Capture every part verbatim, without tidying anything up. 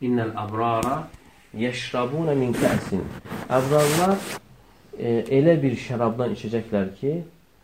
İnnel abrara yeşrabuna min kəsin. Əbrarlar e, elə bir şərabdan içəcəklər ki,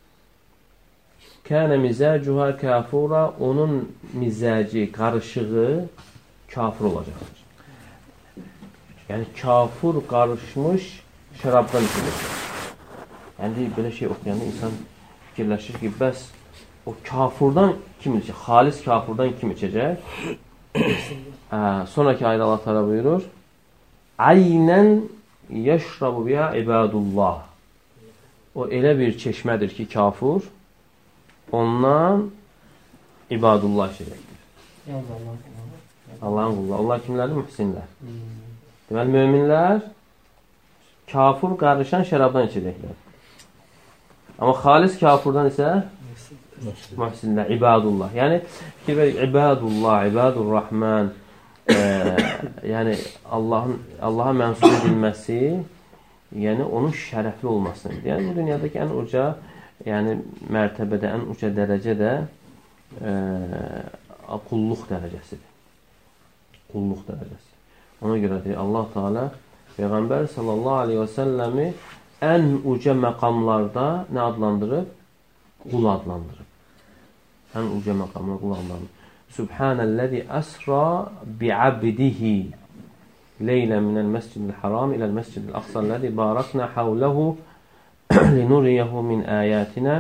kənə mizacuha kafura, onun mizaci, qarışığı kafir olacaqdır. Yəni, kafir qarışmış şərabdan içəcəklər. Yəni, belə şey oxuyanda insan fikirləşir ki, bəs o kafirdan kim içəcək? Xalis kafirdan kim içəcək? Hə, sonraki ayda Allah təala buyurur: "Aynən yeşrabu biha ibadullah." O elə bir çeşmədir ki, kafir ondan ibadullah içəcəkdir. Allahın qulları. Onlar kimlərdir? Mühsinlər. Deməli, möminlər kafir qarışan şərabdan içəcəklər. Amma xalis kafirdan isə mühsinlər, ibadullah. Yəni, ibadullah, ibadur rahman, e, yəni Allahın Allaha mənsub edilməsi, yəni onun şərəfli olmasıdır. Yəni, bu dünyadakı ən uca, yəni mərtəbədə, ən uca dərəcədə e, qulluq dərəcəsidir. Qulluq dərəcəsi. Ona görə deyir, Allah Teala Peyğəmbər sallallahu aleyhi və səlləmi ən uca məqamlarda nə adlandırıb? Qul adlandırıb. Ən uca məqamlarda qul adlandırıb. Subhanəl-ləzi əsra bi'abdihi leylə minəl məscidil haram iləl məscidil aqsəl-ləzi barakna havləhu linuriyyəhu min əyətinə.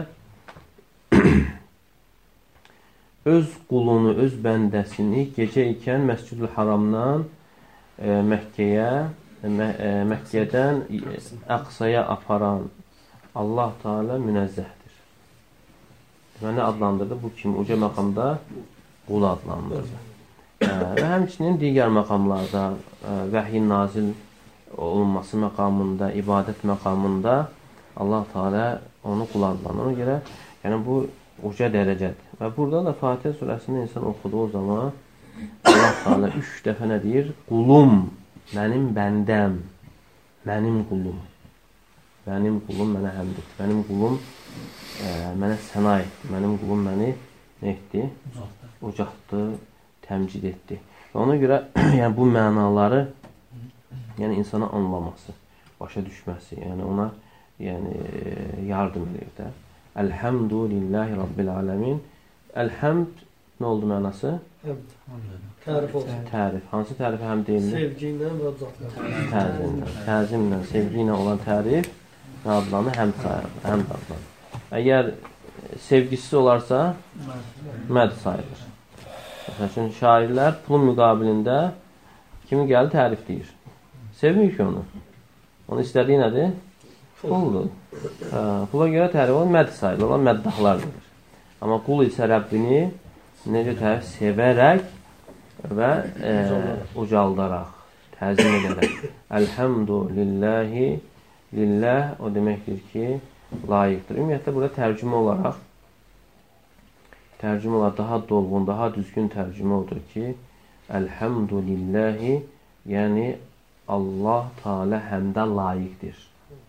Öz qulunu, öz bəndəsini gecə ikən Məscidül Haramdan e, Məkkəyə, Mə, e, Məkkədən Əqsaya aparan Allah Teala münezzəhdir. Yəni adlandırdı, bu kim? Uca məqamda qul adlandırdı. E, və həmçinin digər məqamlarda, e, vəhyin nazil olunması məqamında, ibadət məqamında Allah Teala onu qul adlandırdı. Ona görə, yəni bu uca dərəcədir. Və burada da Fatihə surəsində insan oxuduğu zaman Allah Teala üç dəfə nə deyir? Qulum, mənim bəndəm, mənim qulum. Mənim qulum mənə həmd etdi. Mənim qulum e, mənə səna etdi. Mənim qulum məni nə etdi? Ucaltdı, təmcid etdi. Və ona görə yəni, bu mənaları yəni, insana anlaması, başa düşməsi, yəni ona yəni, yardım edir də. Elhamdülillahi Rabbil alemin. Elhamd nə oldu mənası? Həmd. Tərif olsun. Tərif. Hansı tərifə həmd deyilir? Sevgi ilə və zatla. Təzimlə. Təzimlə, sevgi ilə olan tərif nə adlanır? Həmd sayılır. Həmd adlanır. Əgər sevgisiz olarsa məd sayılır. Məsəl üçün, şairlər pulun müqabilində kimi gəlir tərif deyir. Sevmir ki onu. Onun istədiyi nədir? Puldur. Hə, pula görə tərif olan məd sayılır. Olan məddahlardır. Amma qul isə Rəbbini necə tərif? Sevərək və e, ucaldaraq, təzim edərək. Elhamdülillahi, lillah o deməkdir ki, layiqdir. Ümumiyyətlə, burada tərcümə olaraq, tərcümə olaraq daha dolğun, daha düzgün tərcümə odur ki, elhamdülillahi, yəni Allah Teala həmdə layiqdir.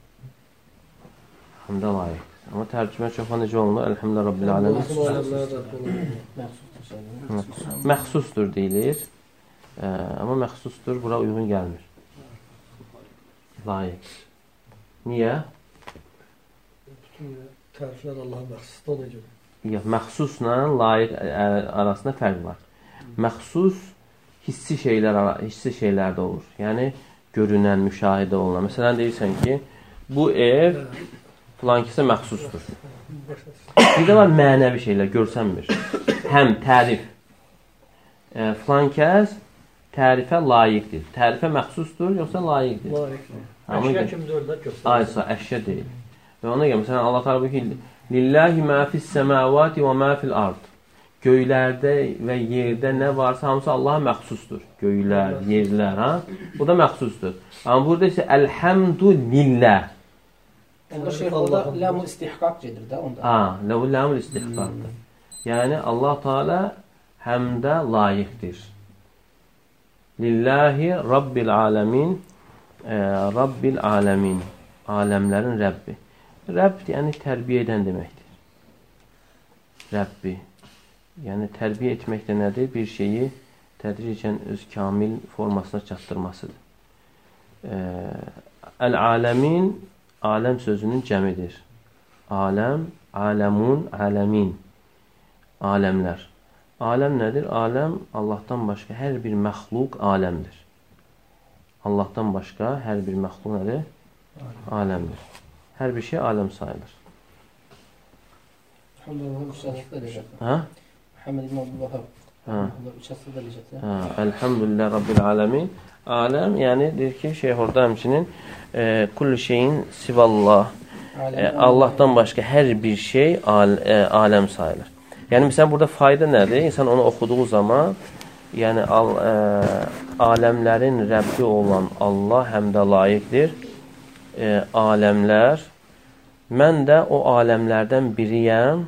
Həmdə layiqdir. Amma tərcümə çoxa necə olunur? Elhamdülillah Rabbil alemin. Məxsusdur deyilir. Ə, amma məxsusdur, bura uyğun gəlmir. Layiq. Niyə? Bütün təriflər Allah'a məxsusdur, ona görə. Yox, məxsusla layiq arasında fərq var. Məxsus hissi şeylər, hissi şeylərdə olur. Yəni, görünən, müşahidə olunan. Məsələn, deyirsən ki, bu ev filankəsə məxsusdur. Bir də var mənəvi şeylər, görsənmir. Həm tərif. E, filankəs tərifə layiqdir. Tərifə məxsusdur, yoxsa layiqdir? Layiqdir. Əşya kimdir orada göstərir? Aysa, əşya deyil. Və ona görə, məsələn, Allah Teala buyurur ki, lillahi ma fis semavati və ma fil ard. Göylərdə və yerdə nə varsa hamısı Allaha məxsusdur. Göylər, yerlər, ha? O da məxsusdur. Amma burada isə elhamdülillah. Onda şeyh orada ləmul istihqaq gedir də onda. Ha, ləmul istihqaqdır. Yəni Allah Teala həmdə layiqdir. Lillahi Rabbil alemin, e, Rabbil alemin, aləmlərin Rəbbi. Rəbb, yəni tərbiyə edən deməkdir. Rəbbi. Yəni tərbiyə etmək də nədir? Bir şeyi tədricən öz kamil formasına çatdırmasıdır. Əl-aləmin, aləm sözünün cəmidir. Aləm, aləmun, aləmin. Aləmlər. Aləm nədir? Aləm, Allahdan başqa hər bir məxluq aləmdir. Allahdan başqa hər bir məxluq nədir? Aləmdir. Hər bir şey aləm sayılır. Hə? Elhamdülillah Rabbil aləmin. Aləm, yəni deyir ki, şeyh orada həmçinin e, kullu şeyin sivallah. E, Allahdan başqa hər bir şey al, e, aləm sayılır. Yəni, məsələn, burada fayda nədir? İnsan onu oxuduğu zaman, yəni, al, ə, aləmlərin Rəbbi olan Allah həm də layiqdir. E, aləmlər, mən də o aləmlərdən biriyəm,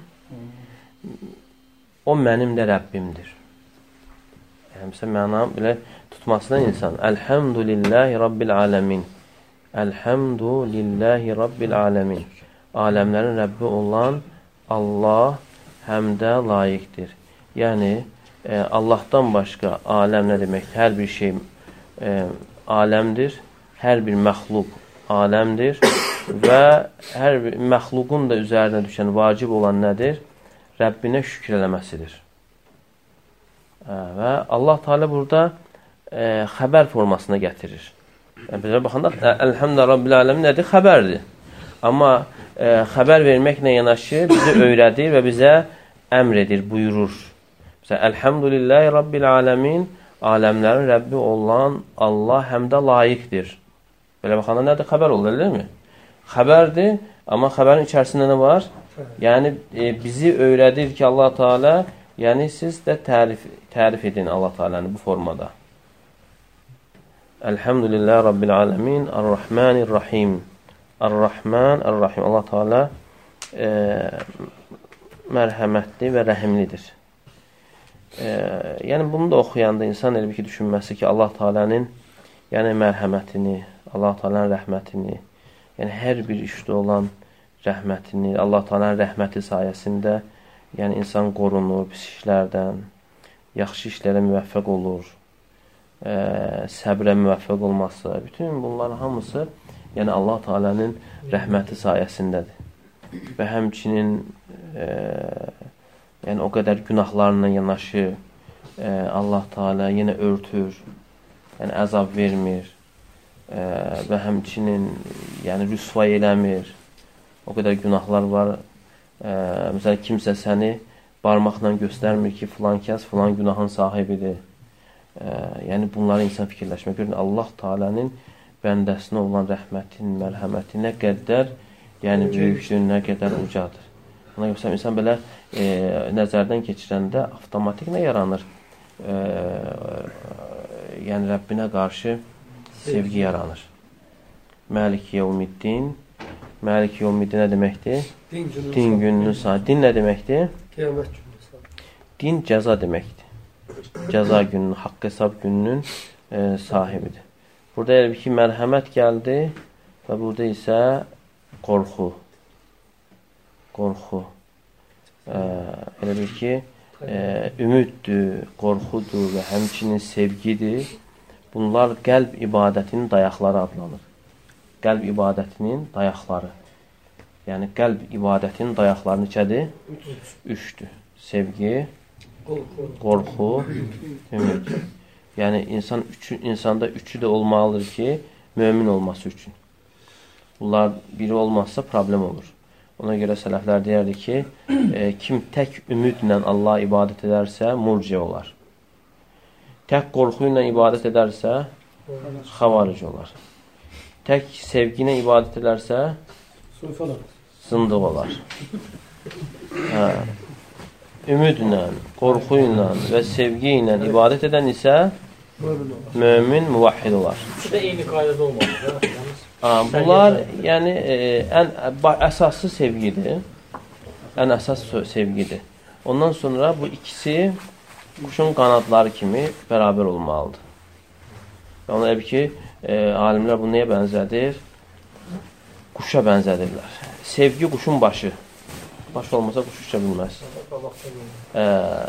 o mənim də Rəbbimdir. Yəni, məsələn, mənam belə tutmasına insan, Elhamdülillahi Rabbil aləmin. Elhamdülillahi Rabbil aləmin. Aləmlərin Rəbbi olan Allah həm də layiqdir. Yəni, e, Allahdan başqa aləm nə deməkdir? Hər bir şey e, aləmdir, hər bir məxluq aləmdir və hər bir məxluqun da üzərinə düşən vacib olan nədir? Rəbbinə şükür eləməsidir. E, və Allah Teala burada e, xəbər formasına gətirir. Yəni, bizə baxanda, Elhamdülillah Rabbil aləmin nədir? Xəbərdir. Amma e, xəbər verməklə yanaşı bizi öyrədir və bizə əmr edir, buyurur. Məsələn, Elhamdülillahi Rabbil aləmin, aləmlərin Rəbbi olan Allah həm də layiqdir. Belə baxanda nədir? Xəbər olur, elə mi? Xəbərdir, amma xəbərin içərisində nə var? Yəni, e, bizi öyrədir ki, Allah Teala, yəni siz də tərif, tərif edin Allah Teala'nı bu formada. Elhamdülillahi Rabbil aləmin, Ar-Rahmanir-Rahim. Ar-Rahman, Ar-Rahim. Allah Teala e, mərhəmətli və rəhimlidir. E, yəni, bunu da oxuyanda insan elə bir ki, düşünməsi ki, Allah Teala'nın yəni, mərhəmətini, Allah Teala'nın rəhmətini, yəni, hər bir işdə olan rəhmətini, Allah Teala'nın rəhməti sayəsində yəni, insan qorunur pis işlərdən, yaxşı işlərə müvəffəq olur, e, səbrə müvəffəq olması, bütün bunların hamısı yəni, Allah Teala'nın rəhməti sayəsindədir. Və həmçinin e, yəni, o qədər günahlarla yanaşı e, Allah Teala yenə örtür, yəni, əzab vermir e, və həmçinin yəni, rüsvay eləmir. O qədər günahlar var. E, məsələn, kimsə səni barmaqla göstərmir ki, filan kəs filan günahın sahibidir. E, yəni, bunları insan fikirləşmək. Görün, Allah Teala'nın bəndəsinə olan rəhmətin, mərhəməti nə qədər yəni böyükdür, nə qədər ucadır. Ona görə insan belə e, nəzərdən keçirəndə avtomatik nə yaranır? E, e, yəni Rəbbinə qarşı sevgi yaranır. Məlik yevmiddin. Məlik yevmiddin nə deməkdir? Din, din gününün sahibi. Din nə deməkdir? Qiyamət günü. Din cəza deməkdir. Cəza gününün, haqq hesab gününün e, sahibidir. Burada elə bir ki, mərhəmət gəldi və burada isə qorxu. Qorxu. Ee, elə bir ki, e, ümiddir, qorxudur və həmçinin sevgidir. Bunlar qəlb ibadətinin dayaqları adlanır. Qəlb ibadətinin dayaqları. Yəni, qəlb ibadətinin dayaqları neçədir? Üçdür. Sevgi, qorxu, ümid. Yəni, insan üçü, insanda üçü də olmalıdır ki, mömin olması üçün. Bunlar biri olmazsa problem olur. Ona görə sələflər deyərdi ki, e, kim tək ümidlə Allah ibadət edərsə, murciə olar. Tək qorxu ilə ibadət edərsə, xavaric olar. Tək sevgi ilə ibadət edərsə, zındıq olar. Hə. Ümidlə, qorxu ilə və sevgi ilə ibadət edən isə mömin, müvahhid olar. Bu da eyni qaydada olmalıdır. Ha, bunlar yəni e, ən əsaslı sevgidir. Ən əsas sevgidir. Ondan sonra bu ikisi quşun qanadları kimi bərabər olmalıdır. Ona elə ki, e, alimlər bunu nəyə bənzədir? Quşa bənzədirlər. Sevgi quşun başı. Baş olmasa quş uça bilməz. E,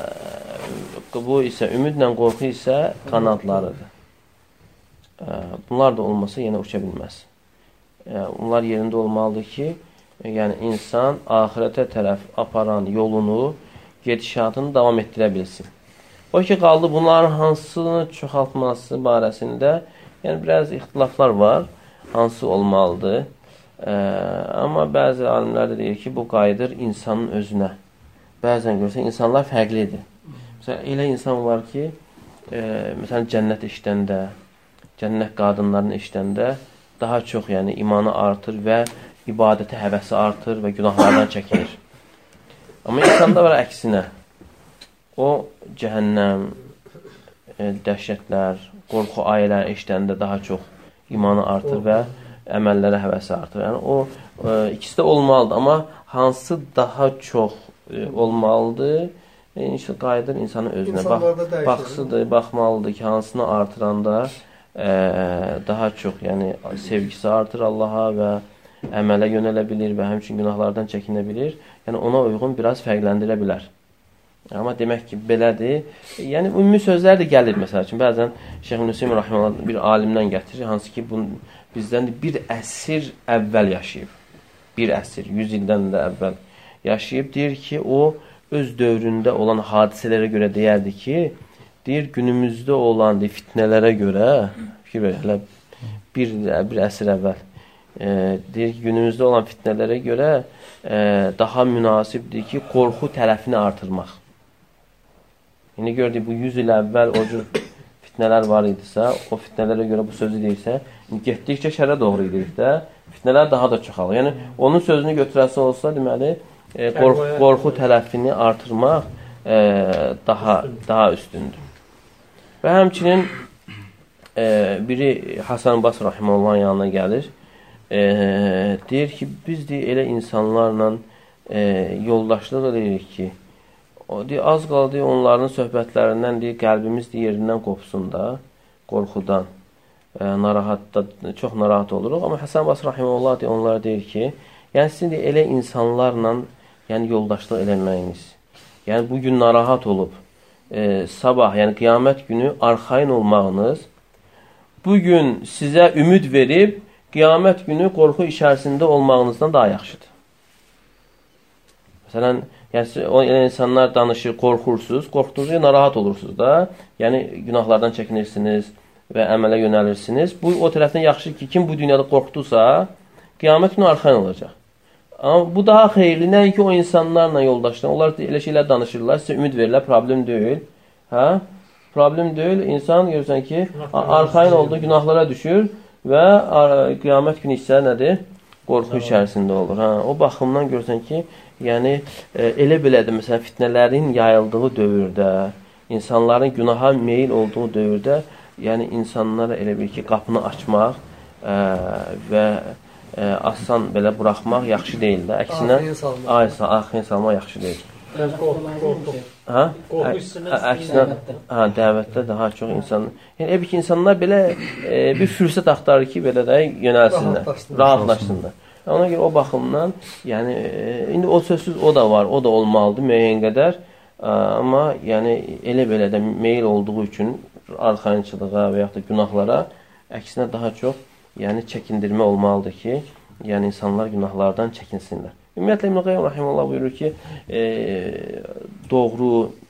bu isə ümidlə qorxu isə qanadlarıdır. E, bunlar da olmasa yenə uça bilməz. E, bunlar yerində olmalıdır ki, yəni insan axirətə tərəf aparan yolunu, gedişatını davam etdirə bilsin. O ki, qaldı bunların hansını çoxaltması barəsində, yəni biraz ixtilaflar var, hansı olmalıdır. Ə, amma bəzi alimlər də deyir ki, bu qayıdır insanın özünə. Bəzən görürsə, insanlar fərqlidir. Məsələn, elə insan var ki, e, məsələn, cənnət işləndə, cənnət qadınlarını işləndə daha çox yəni, imanı artır və ibadətə həvəsi artır və günahlardan çəkilir. Amma insanda var əksinə. O, cəhənnəm, e, dəhşətlər, qorxu ayələr işləndə daha çox imanı artır və əməllərə həvəsi artır. Yəni, o, e, ikisi də olmalıdır. Amma hansı daha çox e, olmalıdır? E, inşallah qayıdır insanın özünə. Bax, baxsıdır, baxmalıdır ki, hansını artıranda e, daha çox yəni, sevgisi artır Allaha və əmələ yönələ bilir və həmçinin günahlardan çəkinə bilir. Yəni, ona uyğun biraz fərqləndirə bilər. Amma demək ki, belədir. Yəni, ümumi sözlər də gəlir, məsəl üçün. Bəzən Şeyx Nüseym Rahiməllah bir alimdən gətirir, hansı ki, bunu bizdən bir əsr əvvəl yaşayıb. Bir əsr, yüz ildən də əvvəl yaşayıb. Deyir ki, o öz dövründə olan hadisələrə görə deyərdi ki, deyir, günümüzdə olan deyir, fitnələrə görə, fikir verir, hələ bir, bir əsr əvvəl, e, deyir ki, günümüzdə olan fitnələrə görə e, daha münasibdir ki, qorxu tərəfini artırmaq. İndi gördük, bu yüz il əvvəl o cür fitnələr var idisə, o fitnələrə görə bu sözü deyirsə, getdikcə şərə doğru edirik də, fitnələr daha da çoxalır. Yəni, onun sözünü götürəsi olsa, deməli, e, qorxu, qorxu tərəfini artırmaq e, daha, daha üstündür. Və həmçinin e, biri Hasan Basri Rahiməllahın yanına gəlir, e, deyir ki, biz deyir, elə insanlarla e, yoldaşlıq edirik ki, o, deyir, az qaldı onların söhbətlərindən deyir, qəlbimiz deyir, yerindən qopsun da, qorxudan, e, narahat da, çox narahat oluruq. Amma Həsən Basri Rahiməllah deyir, onlara deyir ki, yəni sizin deyir, elə insanlarla yəni, yoldaşlıq eləməyiniz, yəni bugün narahat olub, e, sabah, yəni qiyamət günü arxayın olmağınız, bugün sizə ümid verib, qiyamət günü qorxu içərisində olmağınızdan daha yaxşıdır. Məsələn, yəni, o insanlar danışır, qorxursunuz, qorxduğunuzda narahat olursunuz da, yəni günahlardan çəkinirsiniz və əmələ yönəlirsiniz. Bu, o tərəfdən yaxşı ki, kim bu dünyada qorxdusa, qiyamət günü arxayın olacaq. Amma bu daha xeyirli, nəinki o insanlarla yoldaşlar, onlar elə şeylər danışırlar, sizə ümid verirlər, problem deyil. Hə? Problem deyil, insan görürsən ki, arxayın olduğu günahlara düşür və qiyamət günü isə nədir? Qorxu içərisində olur. Hə? O baxımdan görürsən ki, yəni e, elə belədir, məsələn, fitnələrin yayıldığı dövrdə, insanların günaha meyil olduğu dövrdə, yəni insanlara elə bir ki, qapını açmaq e, və e, asan belə buraxmaq yaxşı deyil də. Əksinə, arxayın salmaq yaxşı deyil. Hə? Əksinə, hə, dəvətdə daha çox insan, yəni elə bir ki, insanlar belə e, bir fürsət axtarır ki, belə də yönəlsinlər, rahatlaşsınlar. Ona görə o baxımdan, yəni, indi o sözsüz o da var, o da olmalıdır müəyyən qədər. Amma yəni, elə belə də meyil olduğu üçün arxayınçılığa və yaxud da günahlara əksinə daha çox yəni, çəkindirmə olmalıdır ki, yəni insanlar günahlardan çəkinsinlər. Ümumiyyətlə, İbn Qayyim Rahiməllah buyurur ki, e, doğru,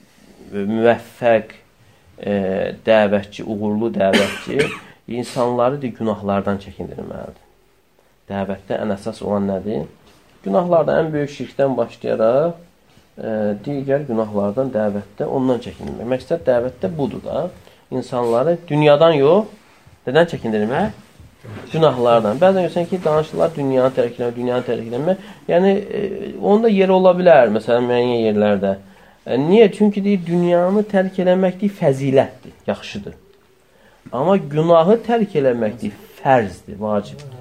müvəffəq e, dəvətçi, uğurlu dəvətçi insanları da günahlardan çəkindirməlidir. Dəvətdə ən əsas olan nədir? Günahlardan, ən böyük şirkdən başlayaraq e, digər günahlardan dəvətdə ondan çəkindirmək. Məqsəd dəvətdə budur da. İnsanları dünyadan yox, nədən çəkindirmək? Günahlardan. Bəzən görsən ki, danışırlar dünyanı tərk eləmək, dünyanı tərk eləmək. Yəni, e, onda yeri ola bilər, məsələn, müəyyən yerlərdə. E, niyə? Çünki deyir, dünyanı tərk eləmək deyir, fəzilətdir, yaxşıdır. Amma günahı tərk eləmək deyir, fərzdir, vacibdir.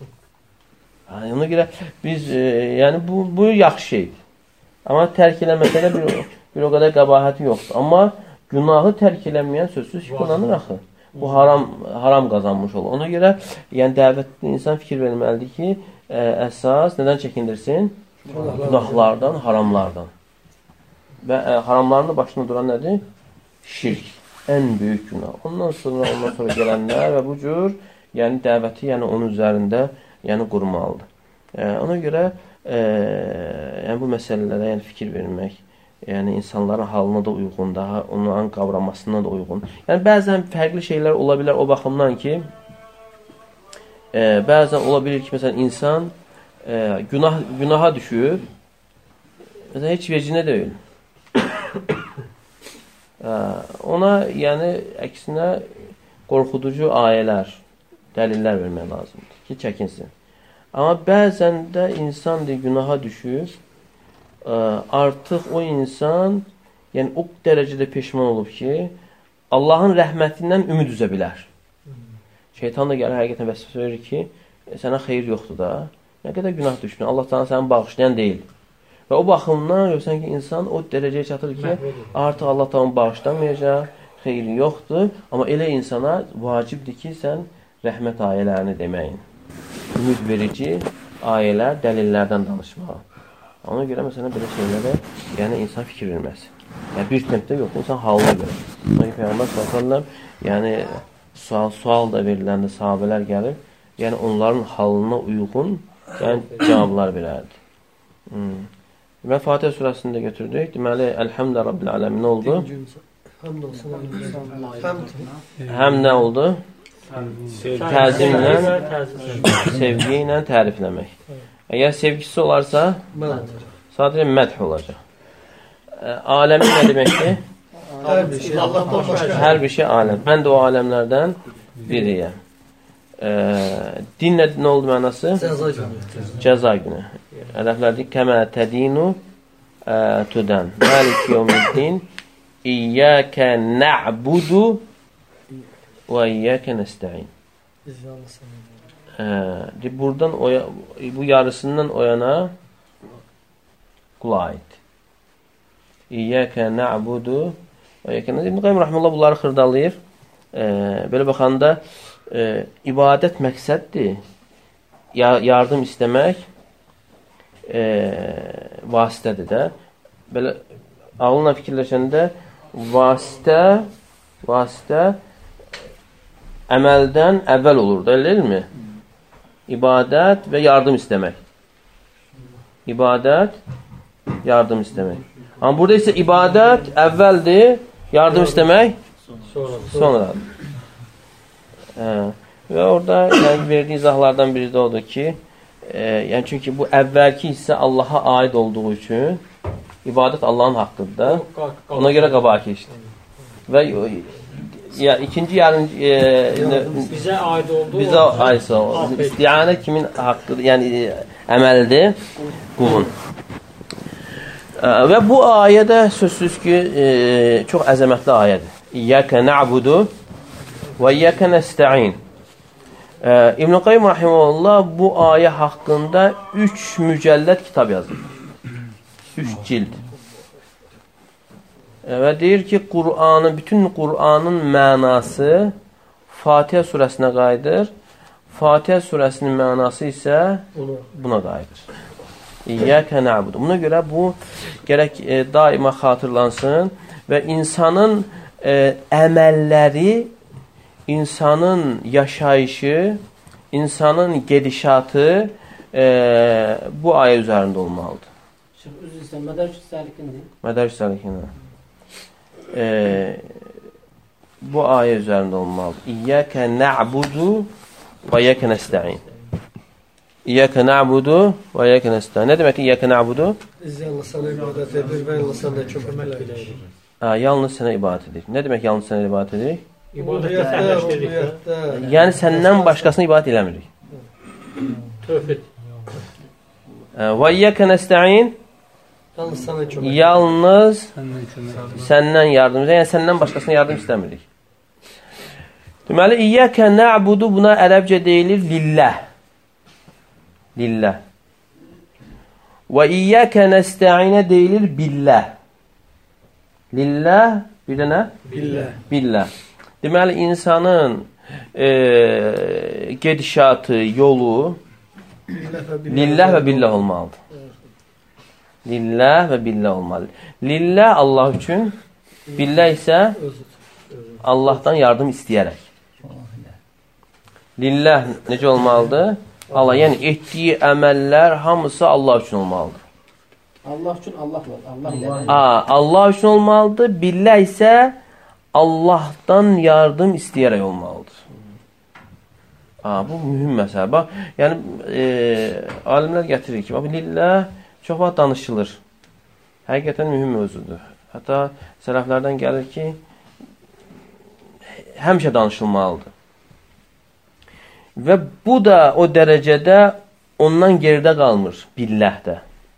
Ona görə biz, e, yəni bu, bu yaxşı şeydir. Amma tərk eləməsə də bir, bir o qədər qəbahəti yoxdur. Amma günahı tərk eləməyən sözsüz ki, qınanır axı. Bu haram, haram qazanmış olur. Ona görə yəni dəvətli insan fikir verməlidir ki, ə, əsas nədən çəkindirsin? Günahlardan, haramlardan. Və ə, haramlarının başında duran nədir? Şirk. Ən böyük günah. Ondan sonra, ondan sonra gələnlər və bu cür, yəni dəvəti, yəni onun üzərində, yəni qurmalıdır. E, ona görə e, yəni bu məsələlərə yəni fikir vermək, yəni insanların halına da uyğun, daha onların qavramasına da uyğun. Yəni bəzən fərqli şeylər ola bilər o baxımdan ki, e, bəzən ola bilir ki, məsələn insan e, günah günaha düşüb, məsələn heç vecinə deyil. e, ona yəni əksinə qorxuducu ayələr, dəlillər vermək lazımdır ki, çəkinsin. Amma bəzən də insan deyil, günaha düşür, artıq o insan yəni o dərəcədə peşman olub ki, Allahın rəhmətindən ümid üzə bilər. Şeytan da gəlir həqiqətən vəsvəsə verir ki, sənə xeyir yoxdur da. Nə qədər günah düşdün, Allah sana səni bağışlayan deyil. Və o baxımdan görürsən ki, insan o dərəcəyə çatır ki, artıq Allah tamam bağışlamayacaq, xeyri yoxdur. Amma elə insana vacibdir ki, sən rəhmət ayələrini deməyin. Ümid verici ayələr, dəlillərdən danışmağa. Ona görə məsələn belə şeylərə yəni insan fikir verməz. Yəni bir tempdə yox, insan halına görə. Çünki Peyğəmbər sallallahu əleyhi və səlləm yəni sual sual da veriləndə sahabelər gəlir, yəni onların halına uyğun yəni cavablar verərdi. Hmm. Və Fatihə surəsində götürdük. Deməli Elhamdülillahi Rabbil Alamin nə oldu? Həmd olsun. Həmd. Həm nə oldu? Təzimlə, sevgi ilə tərifləmək. Əgər sevgisi olarsa, sadəcə mədh olacaq. Aləmi nə deməkdir? Hər bir şey Allahdan başqa. Hər bir şey aləm. Mən də o aləmlərdən biriyəm. Din nə, nə oldu mənası? Cəza günü. Cəza günü. Ərəblərdir. Kəmə tədinu tüdən. Məlik yevmiddin. İyyəkə nə'budu və iyyəkə nəstəin. Biz yalnız sənə. Hə, buradan oya, bu yarısından oyana qula aid. İyyəkə nə'budu və iyyəkə nəstəin. İbn Qayyim rəhməhullah bunları xırdalayır. E, belə baxanda e, ibadət məqsəddir. Ya, yardım istəmək e, vasitədir də. Belə ağlına fikirləşəndə vasitə vasitə əməldən əvvəl olur da, elmi? İbadət və yardım istəmək. İbadət, yardım istəmək. Amma burada isə ibadət əvvəldir, yardım istəmək sonradır. Hə. Və orada yəni, verdiyi izahlardan biri də odur ki, e, yəni çünki bu əvvəlki hissə Allaha aid olduğu üçün ibadət Allahın haqqıdır da. Ona görə qabağa keçdi. Və ya ikinci yarın e, bizə aid oldu. Bizə aid oldu. İstiyanə kimin haqqıdır? Yəni əməldir qulun. Və bu ayədə sözsüz ki, e, çox əzəmətli ayədir. İyyəkə na'budu və iyyəkə nəstəin. E, İbn Qayyim rahimehullah bu ayə haqqında üç mücəlləd kitab yazır. Üç cild. E, və deyir ki, Qur'anın, bütün Qur'anın mənası Fatihə surəsinə qayıdır. Fatihə surəsinin mənası isə buna qayıdır. İyyəkə na'budu. Buna görə bu gərək e, daima xatırlansın və insanın e, əməlləri, insanın yaşayışı, insanın gedişatı e, bu ayə üzərində olmalıdır. Üzr istəyirəm, Mədərc Səlikindir. Mədərc Səlikindir. E, bu ayə üzərində olmalıdır. İyyəkə na'budu və iyyəkə nəstəin. İyyəkə na'budu və iyyəkə nəstəin. Nə demək ki, iyyəkə na'budu? Biz yalnız sənə ibadət edir və yalnız sənə kömək edirik. Ha, yalnız sənə ibadət edirik. Nə demək yalnız sənə ibadət edirik? İbadətdə, rübiyyətdə. Yəni səndən başqasına ibadət eləmirik. Tövhid. Və iyyəkə nəstəin. Yalnız sənə kömək. Yalnız səndən yardım edir. Yəni səndən başqasına yardım istəmirik. Deməli, iyyəkə na'budu buna ərəbcə deyilir lillah. Lillah. Və iyyəkə nəstəinə deyilir billah. Lillah bir də nə? Billah. Billah. Deməli, insanın e, gedişatı, yolu lillah və billah olmalıdır. Lillah və billah olmalı. Lillah Allah üçün, billah isə Allahdan yardım istəyərək. Lillah necə olmalıdır? Allah, yəni etdiyi əməllər hamısı Allah üçün olmalıdır. Allah üçün Allah var. Allah ilə. Aa, Allah üçün olmalıdır. Billah isə Allahdan yardım istəyərək olmalıdır. Aa, bu mühüm məsələ. Bax, yəni e, alimlər gətirir ki, bax, lillah çox vaxt danışılır. Həqiqətən mühüm mövzudur. Hətta sələflərdən gəlir ki, həmişə danışılmalıdır. Və bu da o dərəcədə ondan geridə qalmır, billəhdə.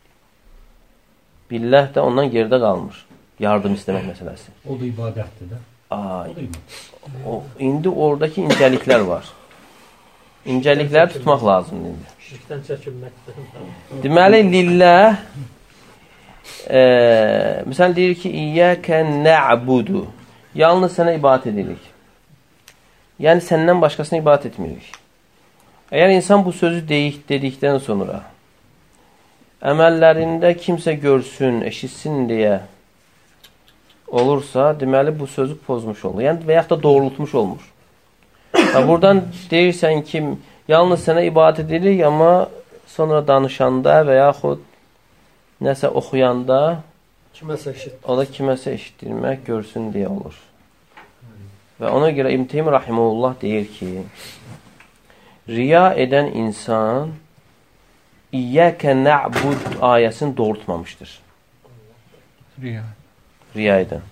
Billah da ondan geridə qalmır. Yardım istəmək məsələsi. O da ibadətdir də. Aa, o, indi oradakı incəliklər var. İncəlikləri tutmaq lazımdır indi. Şirkdən çəkinməkdir. Deməli, lillah e, məsələn deyir ki, İyyəkə nə'budu. Yalnız sənə ibadət edirik. Yəni, səndən başqasına ibadət etmirik. Əgər insan bu sözü deyik, dedikdən sonra əməllərində kimsə görsün, eşitsin deyə olursa, deməli, bu sözü pozmuş olur. Yəni, və yaxud da doğrultmuş olmur. Buradan deyirsən ki, yalnız sənə ibadət edirik, amma sonra danışanda və yaxud nəsə oxuyanda kiməsə eşit. O da kiməsə eşitdirmək, görsün deyə olur. Və ona görə İbn Teymiyyə rahimehullah deyir ki, riya edən insan İyyəkə nə'bud ayəsini doğrultmamışdır. Riya. Riya edən.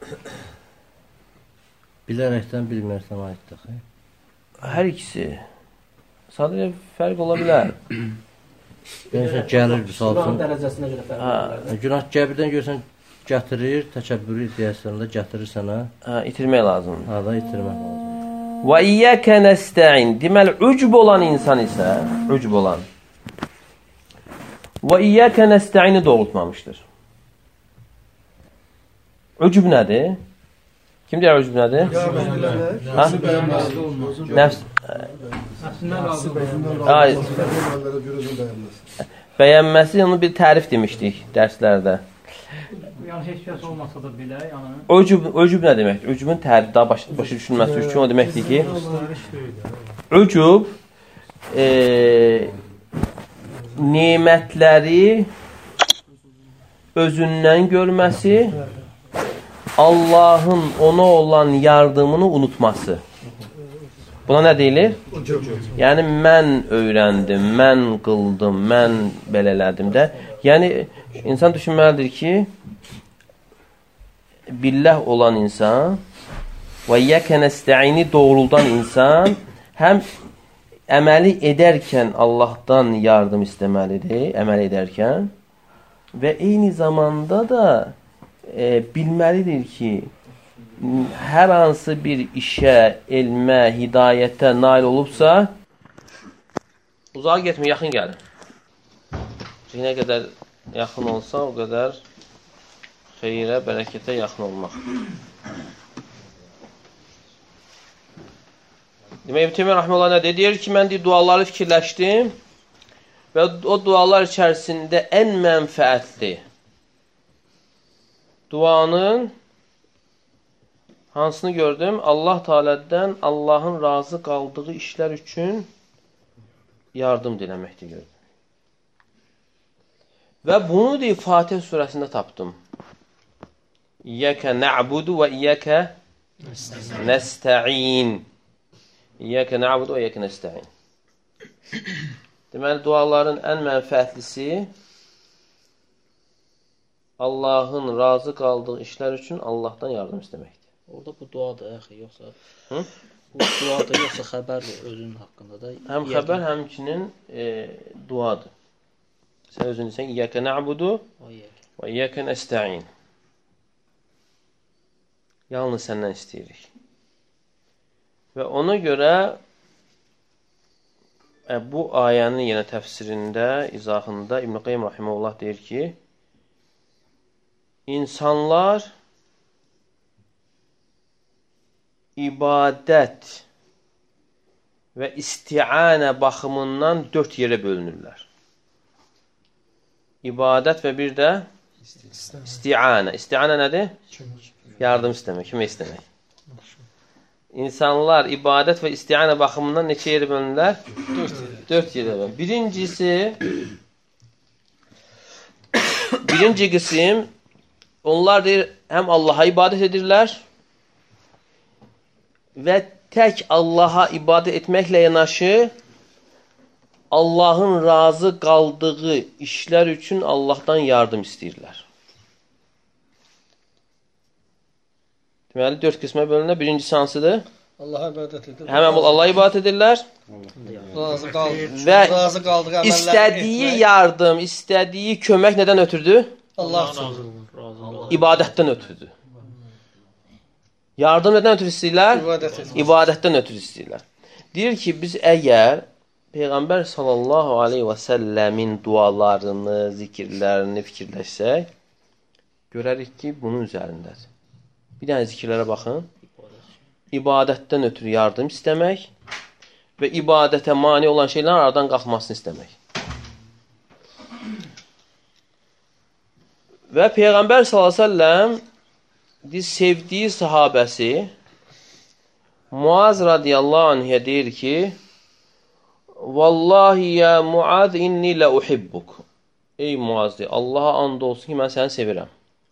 Bilərəkdən bilmərsən aiddir. Hər ikisi. Sadəcə fərq ola bilər. Yəni gəlir bir salsın. Günah dərəcəsinə görə fərq ola. Günah gəbirdən görsən gətirir, təkəbbürü ideyasında gətirir sənə. Hə, itirmək lazımdır. Ha da itirmək lazımdır. Və iyyəkə nəstəin. Deməli, ucub olan insan isə, ucub olan. Və iyyəkə nəstəini doğrultmamışdır. Ucub nədir? Kim deyər ucub nədir? Ha? Nəfs. Ay. Bəyənməsi, onu bir tərif demişdik dərslərdə. Yəni heç kəs olmasa da belə, yəni Ucub, ucub nə deməkdir? Ucubun tərifi daha baş, başa düşülməsi üçün o deməkdir ki, ucub e, nemətləri özündən görməsi, Allahın ona olan yardımını unutması. Buna nə deyilir? Yəni, mən öyrəndim, mən qıldım, mən belələdim də. Yəni, insan düşünməlidir ki, billah olan insan və iyyəkə nəstəini doğruldan insan həm əməli edərkən Allahdan yardım istəməlidir, əməl edərkən və eyni zamanda da e, bilməlidir ki, hər hansı bir işə, elmə, hidayətə nail olubsa, uzağa getmə, yaxın gəlin. Nə qədər yaxın olsa, o qədər xeyrə, bərəkətə yaxın olmaq. Demək, İbn Teymiyyə rahimehullah nə deyir? Deyir ki, mən deyir, duaları fikirləşdim və o dualar içərisində ən mənfəətli duanın hansını gördüm? Allah Teala'dan Allahın razı qaldığı işlər üçün yardım diləməkdir gördüm. Və bunu deyir, Fatih surəsində tapdım. İyyəkə nə'budu və iyyəkə nəstə'in. İyyəkə nə'budu və iyyəkə nəstə'in. Deməli, duaların ən mənfəətlisi Allahın razı qaldığı işlər üçün Allahdan yardım istəməkdir. Orada bu duadır, əxi, yoxsa? Hı? Bu duadır, yoxsa xəbərdir özünün haqqında da? Həm xəbər, həmçinin e, duadır. Sən özün desən, İyyəkə nə'budu və iyyəkə nəstə'in. Yalnız səndən istəyirik. Və ona görə e, bu ayənin yenə təfsirində, izahında İbn Qayyim rahimehullah deyir ki, insanlar ibadət və isti'anə baxımından dörd yerə bölünürlər. ibadət və bir də isti'anə. İsti'anə nədir? Yardım istəmək, kimə istəmək. İnsanlar ibadət və isti'anə baxımından neçə yeri bölünürlər? Dörd yeri bölünürlər. Birincisi, birinci qism, onlar deyir, həm Allaha ibadət edirlər və tək Allaha ibadət etməklə yanaşı, Allahın razı qaldığı işlər üçün Allahdan yardım istəyirlər. Deməli, dörd qismə bölünür. Birincisi hansıdır? Allaha ibadət edir. Həmən Allaha ibadət edirlər. Razı qaldı. Və razı qaldığı əməlləri istədiyi etmək. yardım, istədiyi kömək nədən ötürdü? Allah üçün. İbadətdən ötürdü. Yardım nədən ötürü istəyirlər? İbadət edir. İbadətdən ötürü istəyirlər. Deyir ki, biz əgər Peyğəmbər sallallahu aleyhi və səlləmin dualarını, zikirlərini fikirləşsək, görərik ki, bunun üzərindədir. Bir dənə zikirlərə baxın. İbadətdən ötürü yardım istəmək və ibadətə mane olan şeylərin aradan qalxmasını istəmək. Və Peyğəmbər sallallahu əleyhi və səlləm sevdiyi sahabəsi Muaz radiyallahu anhə deyir ki, Vallahi ya Muaz inni la uhibbuk. Ey Muaz deyir, Allaha and olsun ki, mən səni sevirəm.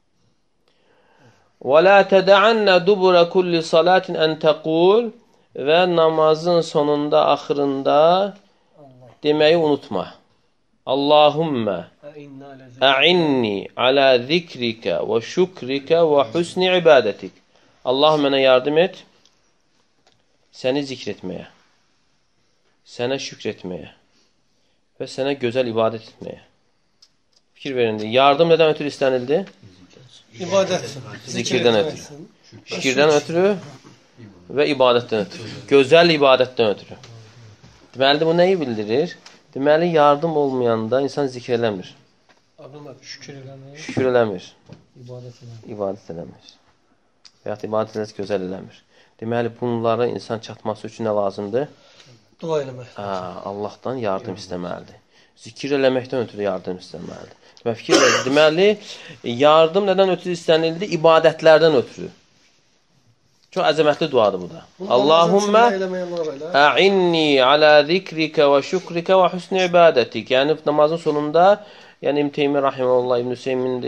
Və la tədə'annə dubura kulli salatin ən təqul və namazın sonunda, axırında deməyi unutma. Allahummə ə'inni alə zikrikə və şükrikə və husni ibadətik. Allah mənə yardım et, səni zikr etməyə, sənə şükr etməyə və sənə gözəl ibadət etməyə. Fikir verin, yardım nədən ötürü istənildi? İbadət. Zikirdən ötürü. Şükürdən ötürü və ibadətdən ötürü. Gözəl ibadətdən ötürü. Deməli, bu nəyi bildirir? Deməli, yardım olmayanda insan zikr eləmir. Şükür eləmir. Şükür eləmir. İbadət eləmir. İbadət eləmir. Və ya ibadət eləmir, gözəl eləmir. Deməli, bunlara insan çatması üçün nə lazımdır? Dua eləmək. Hə, Allahdan yardım istəməlidir. Zikir eləməkdən ötürü yardım istəməlidir. Və fikir verir. Deməli, yardım nədən ötürü istənildi? İbadətlərdən ötürü. Çox əzəmətli duadır bu da. Allahummə ə'inni alə zikrikə və şükrikə və husni ibadətik. Yəni, namazın sonunda, yəni İbn Teymiyyə rahimehullah, İbn Hüseymin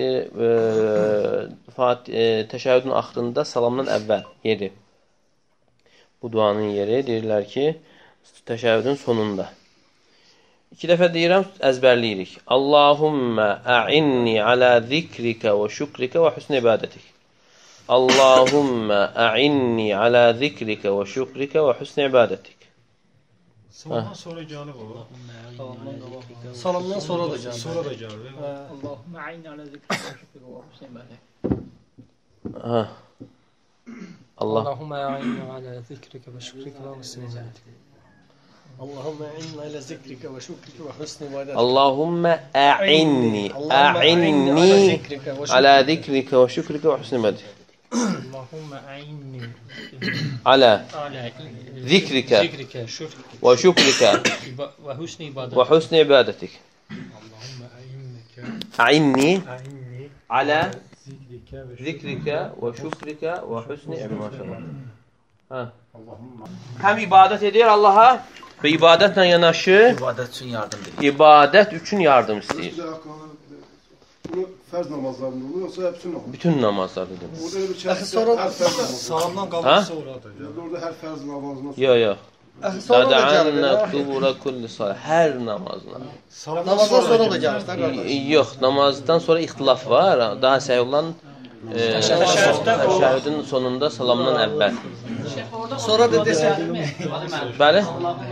təşəhhüdün axırında salamdan əvvəl yeri. Bu duanın yeri deyirlər ki, təşəhhüdün sonunda. İki dəfə deyirəm, əzbərləyirik. Allahummə ə'inni alə zikrikə və şükrikə və husni ibadətik. Allahummə ə'inni alə zikrikə və şükrikə və husni ibadətik. Salamdan sonra gəlib o. Salamdan sonra da gəlir. Sonra da gəlir. Allahummə a'inni alə zikrikə və şükrikə və husni ibadətik. Ha. Allah. Allahummə a'inni alə zikrikə və şükrikə və husni ibadətik. Allahummə a'inni alə zikrikə və şükrikə və husni ibadətik. Allahummə a'inni a'inni alə zikrikə və şükrikə və husni ibadətik. Allahummə a'inni alə alə zikrikə zikrikə və şükrikə və husni ibadətik. və husni ibadətik. Allahummə a'innəkə A'inni a'inni alə zikrikə və zikrikə və şükrikə və husni ibadətik. Ha. Həm ibadət edir Allaha və ibadətlə yanaşı İbadət üçün yardım edir. İbadət üçün yardım istəyir. Bunu fərz namazlarında olur, yoxsa hepsini olur? Bütün namazlarda demək. Orada elə bir şəhətdə hər fərz namazı. Salamdan qalırsa oradır. Orada hər fərz namazına. Yox, yox. Sonra da gəlir. Tədə'annə dubura kulli salat. Hər namazına. Namazdan sonra da gəlir, qardaş. Yox, namazdan sonra ixtilaf var. Daha səhih olan təşəhhüdün sonunda salamdan əvvəl. Sonra da desən. Bəli.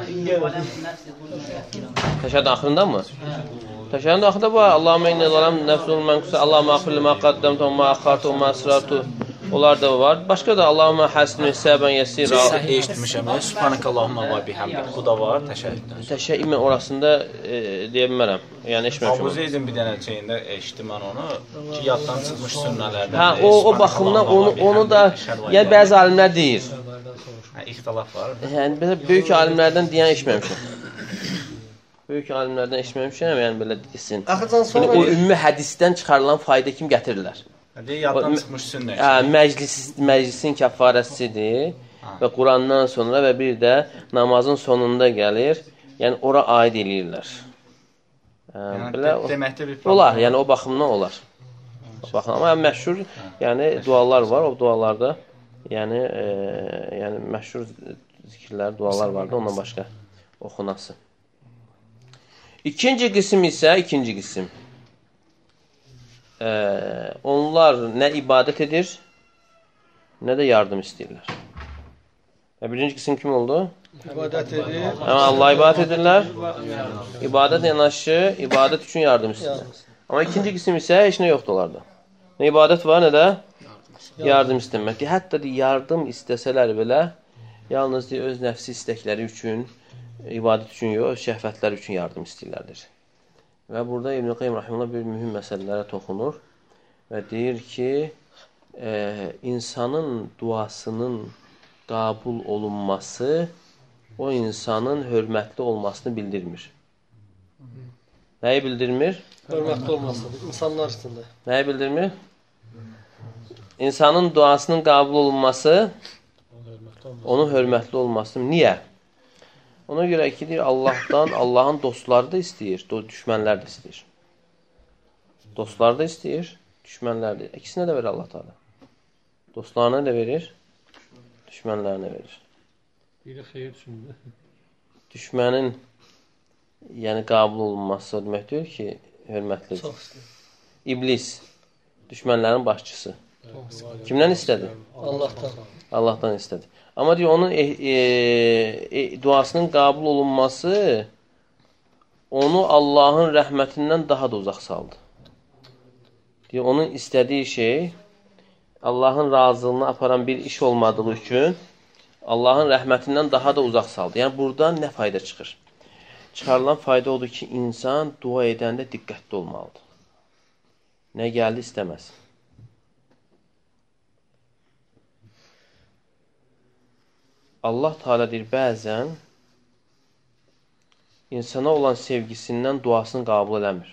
Təşəhhüdün axırında mı? Təşəhhüdün axırında var. Allahümmə inni zalam nəfsul mənkusə. Allahümmə axfirli mə qaddəmtə və mə axartə və mə əsrartə. Onlar da var. Başqa da Allahümmə həsni səbən yəsir. Sən eşitmişəm. Subhanakallahumma və bihamdik. Bu da var təşəhhüddən. Təşəhhüd mən orasında e, deyə bilmərəm. Yəni eşitməmişəm. Abu Zeydin bir dənə şeyində eşitdim mən onu ki, yaddan çıxmış sünnələrdən. Hə, o o baxımdan onu onu da yəni bəzi alimlər deyir. Hə, ixtilaf var. Yəni belə böyük alimlərdən deyən eşitməmişəm. böyük alimlərdən eşitməmişəm, yəni belə desin. Axırdan sonra Yəni, o ümumi hədisdən çıxarılan fayda kim gətirirlər? Deyə yaddan çıxmış sünnə. Hə, məclis, məclisin kəfarəsidir və Qurandan sonra və bir də namazın sonunda gəlir. Yəni, ora aid eləyirlər. Hə, Yəni, belə, de deməkdə bir problem olar, yəni o baxımdan olar. O baxımdan, amma məşhur, yəni dualar var, o dualarda, yəni, e, yəni məşhur zikirlər, dualar vardı, ondan başqa oxunası. İkinci qism isə, ikinci qism. E, onlar nə ibadət edir, nə də yardım istəyirlər. Və birinci qism kim oldu? İbadət edir. Amma Allah ibadət edirlər. İbadət yanaşı, ibadət üçün yardım istəyirlər. Amma ikinci qism isə heç nə yoxdur onlarda. Nə ibadət var, nə də yardım istəmək. Hətta yardım istəsələr belə, yalnız öz nəfsi istəkləri üçün, ibadət üçün yox, öz şəhvətləri üçün yardım istəyirlərdir. Və burada İbn-i Qayyim Rahimullah bir mühüm məsələlərə toxunur və deyir ki, e, insanın duasının qəbul olunması o insanın hörmətli olmasını bildirmir. Nəyi bildirmir? Hörmətli olmasını, insanlar içində. Nəyi bildirmir? İnsanın duasının qəbul olunması onun hörmətli olmasını. Niyə? Ona görə ki, deyir, Allahdan, Allahın dostları da istəyir, düşmənlər də istəyir. Dostlar da istəyir, düşmənlər də. İkisinə də verir Allah Teala. Dostlarına da verir, düşmənlərinə verir. Biri xeyir üçündür. Düşmənin yəni qəbul olunması demək deyir ki, hörmətlidir. İblis, düşmənlərin başçısı. Kimdən istədi? Allahdan. Allahdan istədi. Amma deyir, onun e, e, e, duasının qəbul olunması onu Allahın rəhmətindən daha da uzaq saldı. Deyir, onun istədiyi şey Allahın razılığına aparan bir iş olmadığı üçün Allahın rəhmətindən daha da uzaq saldı. Yəni, buradan nə fayda çıxır? Çıxarılan fayda odur ki, insan dua edəndə diqqətli olmalıdır. Nə gəldi istəməz. Allah Teala deyir, bəzən insana olan sevgisindən duasını qəbul eləmir.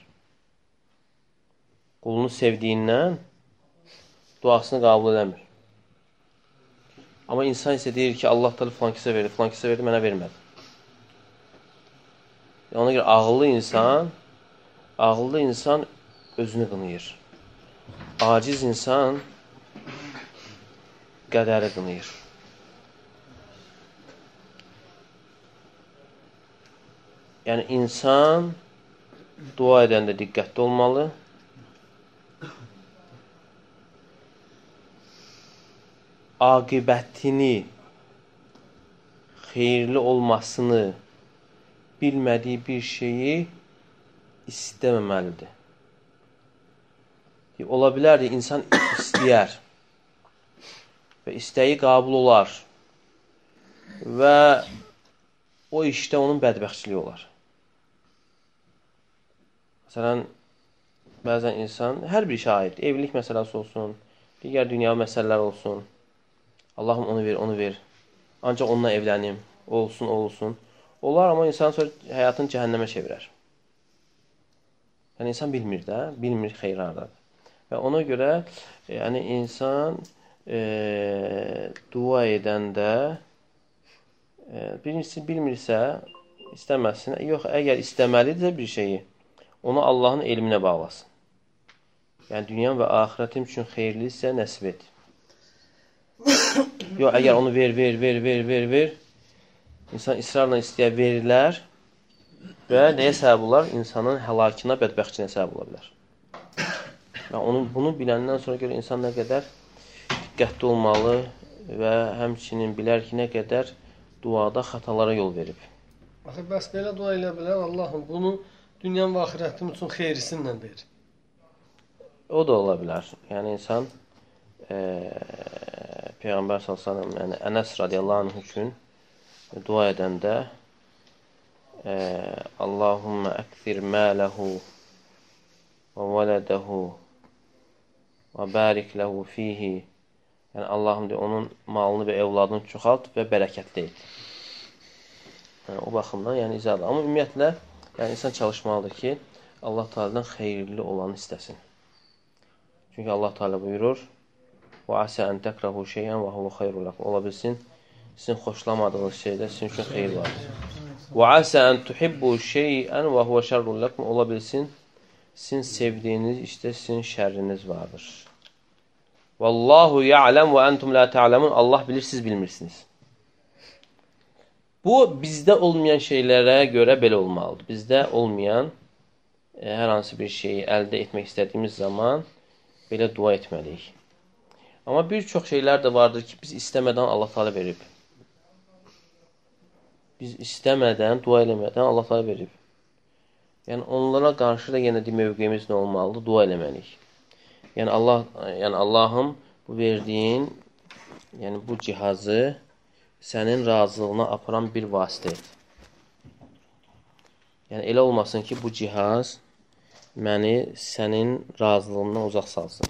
Qulunu sevdiyindən duasını qəbul eləmir. Amma insan isə deyir ki, Allah Teala filan kisə verdi, filan kisə verdi, mənə vermədi. Ona görə ağıllı insan, ağıllı insan özünü qınayır. Aciz insan qədəri qınayır. Yəni, insan dua edəndə diqqətli olmalı. Aqibətini, xeyirli olmasını bilmədiyi bir şeyi istəməməlidir. Ola bilər, insan istəyər və istəyi qəbul olar və o işdə onun bədbəxtçiliyi olar. Məsələn, bəzən insan, hər bir şahid, evlilik məsələsi olsun, digər dünya məsələlər olsun, Allahım onu ver, onu ver, ancaq onunla evlənim, o olsun, o olsun. Olar, amma insan sonra həyatını cəhənnəmə çevirər. Yəni, insan bilmir də, bilmir xeyr haradır. Və ona görə, yəni, insan e, dua edəndə, e, birincisi bilmirsə, istəməsin. Yox, əgər istəməlidirsə bir şeyi, onu Allahın elminə bağlasın. Yəni, dünya və axirətim üçün xeyirlidirsə, nəsib et. Yox, əgər onu ver, ver, ver, ver, ver, ver, insan israrla istəyə verirlər və nəyə səbəb olar? İnsanın həlakına, bədbəxtçinə səbəb ola bilər. Yəni, onun, bunu biləndən sonra görə insan nə qədər diqqətli olmalı və həmçinin bilər ki, nə qədər duada xatalara yol verib. Baxır, bəs belə dua elə bilər, Allahım, bunu dünyam və axirətim üçün xeyrisinlə ver. O da ola bilər. Yəni, insan e, Peyğəmbər sallallahu əleyhi və səlləm, yəni Ənəs radiyallahu anh üçün dua edəndə e, Allahümmə əkfir mələhu və vələdəhu və bərik ləhu fihi. Yəni, Allahım deyir, onun malını və evladını çoxalt və bərəkətli et. Yəni, o baxımdan, yəni izahdır. Amma ümumiyyətlə, Yəni, insan çalışmalıdır ki, Allah Teala'dan xeyirli olanı istəsin. Çünki Allah Teala buyurur, وَعَسَى أَنْ تَكْرَهُ شَيْئًا وَهُوَ خَيْرُ لَكُمْ. Ola bilsin, sizin xoşlamadığınız şeydə sizin üçün xeyir vardır. وَعَسَى أَنْ تُحِبُّوا شَيْئًا وَهُوَ شَرٌ لَكُمْ. Ola bilsin, sizin sevdiyiniz işte sizin şərriniz vardır. Vallahu ya'lem ve entum la ta'lemun. Allah bilir, siz bilmirsiniz. Bu bizdə olmayan şeylərə görə belə olmalıdır. Bizdə olmayan e, hər hansı bir şeyi əldə etmək istədiyimiz zaman belə dua etməliyik. Amma bir çox şeylər də vardır ki, biz istəmədən Allah Teala verib. Biz istəmədən, dua eləmədən Allah Teala verib. Yəni onlara qarşı da yenə də mövqeyimiz nə olmalıdır? Dua eləməliyik. Yəni Allah, yəni Allahım bu verdiyin, yəni bu cihazı sənin razılığına aparan bir vasitə et. Yəni elə olmasın ki, bu cihaz məni sənin razılığından uzaq salsın.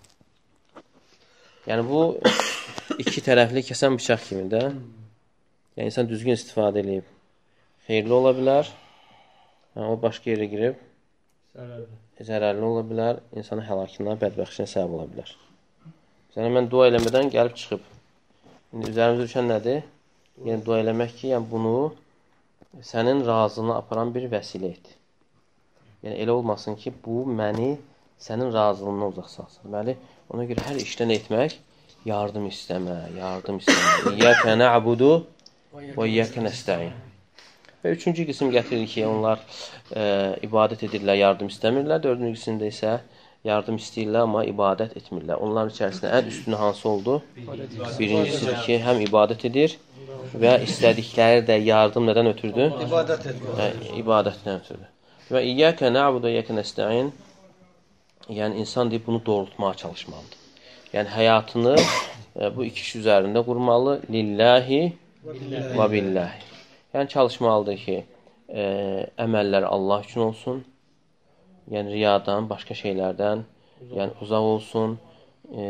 Yəni bu iki tərəfli kəsən bıçaq kimi də. Yəni insan düzgün istifadə edib xeyirli ola bilər. Yəni, o başqa yerə girib zərərli. zərərli ola bilər. İnsanın həlakına, bədbəxtçinə səbəb ola bilər. Yəni mən dua eləmədən gəlib çıxıb. İndi üzərimizə düşən nədir? Yəni dua eləmək ki, yəni bunu sənin razılığına aparan bir vəsilə et. Yəni elə olmasın ki, bu məni sənin razılığından uzaq salsın. Deməli, ona görə hər işdən etmək, yardım istəmə, yardım istəmə. İyyəkə nə'budu və iyyəkə nəstəin. Və üçüncü qism gətirir ki, onlar e, ibadət edirlər, yardım istəmirlər. Dördüncü qismdə isə yardım istəyirlər, amma ibadət etmirlər. Onların içərisində ən üstünü hansı oldu? Birincisidir ki, həm ibadət edir və istədikləri də yardım nədən ötürdü? İbadət etmir. Hə, ibadətdən ötürdü. Və iyyəkə nə'budu və iyyəkə nəstəin. Yəni, insan deyib, bunu doğrultmağa çalışmalıdır. Yəni, həyatını e, bu iki iş üzərində qurmalı. Lillahi və billahi. Yəni, çalışmalıdır ki, e, əməllər Allah üçün olsun. Yəni, riyadan, başqa şeylərdən yəni, uzaq olsun. E,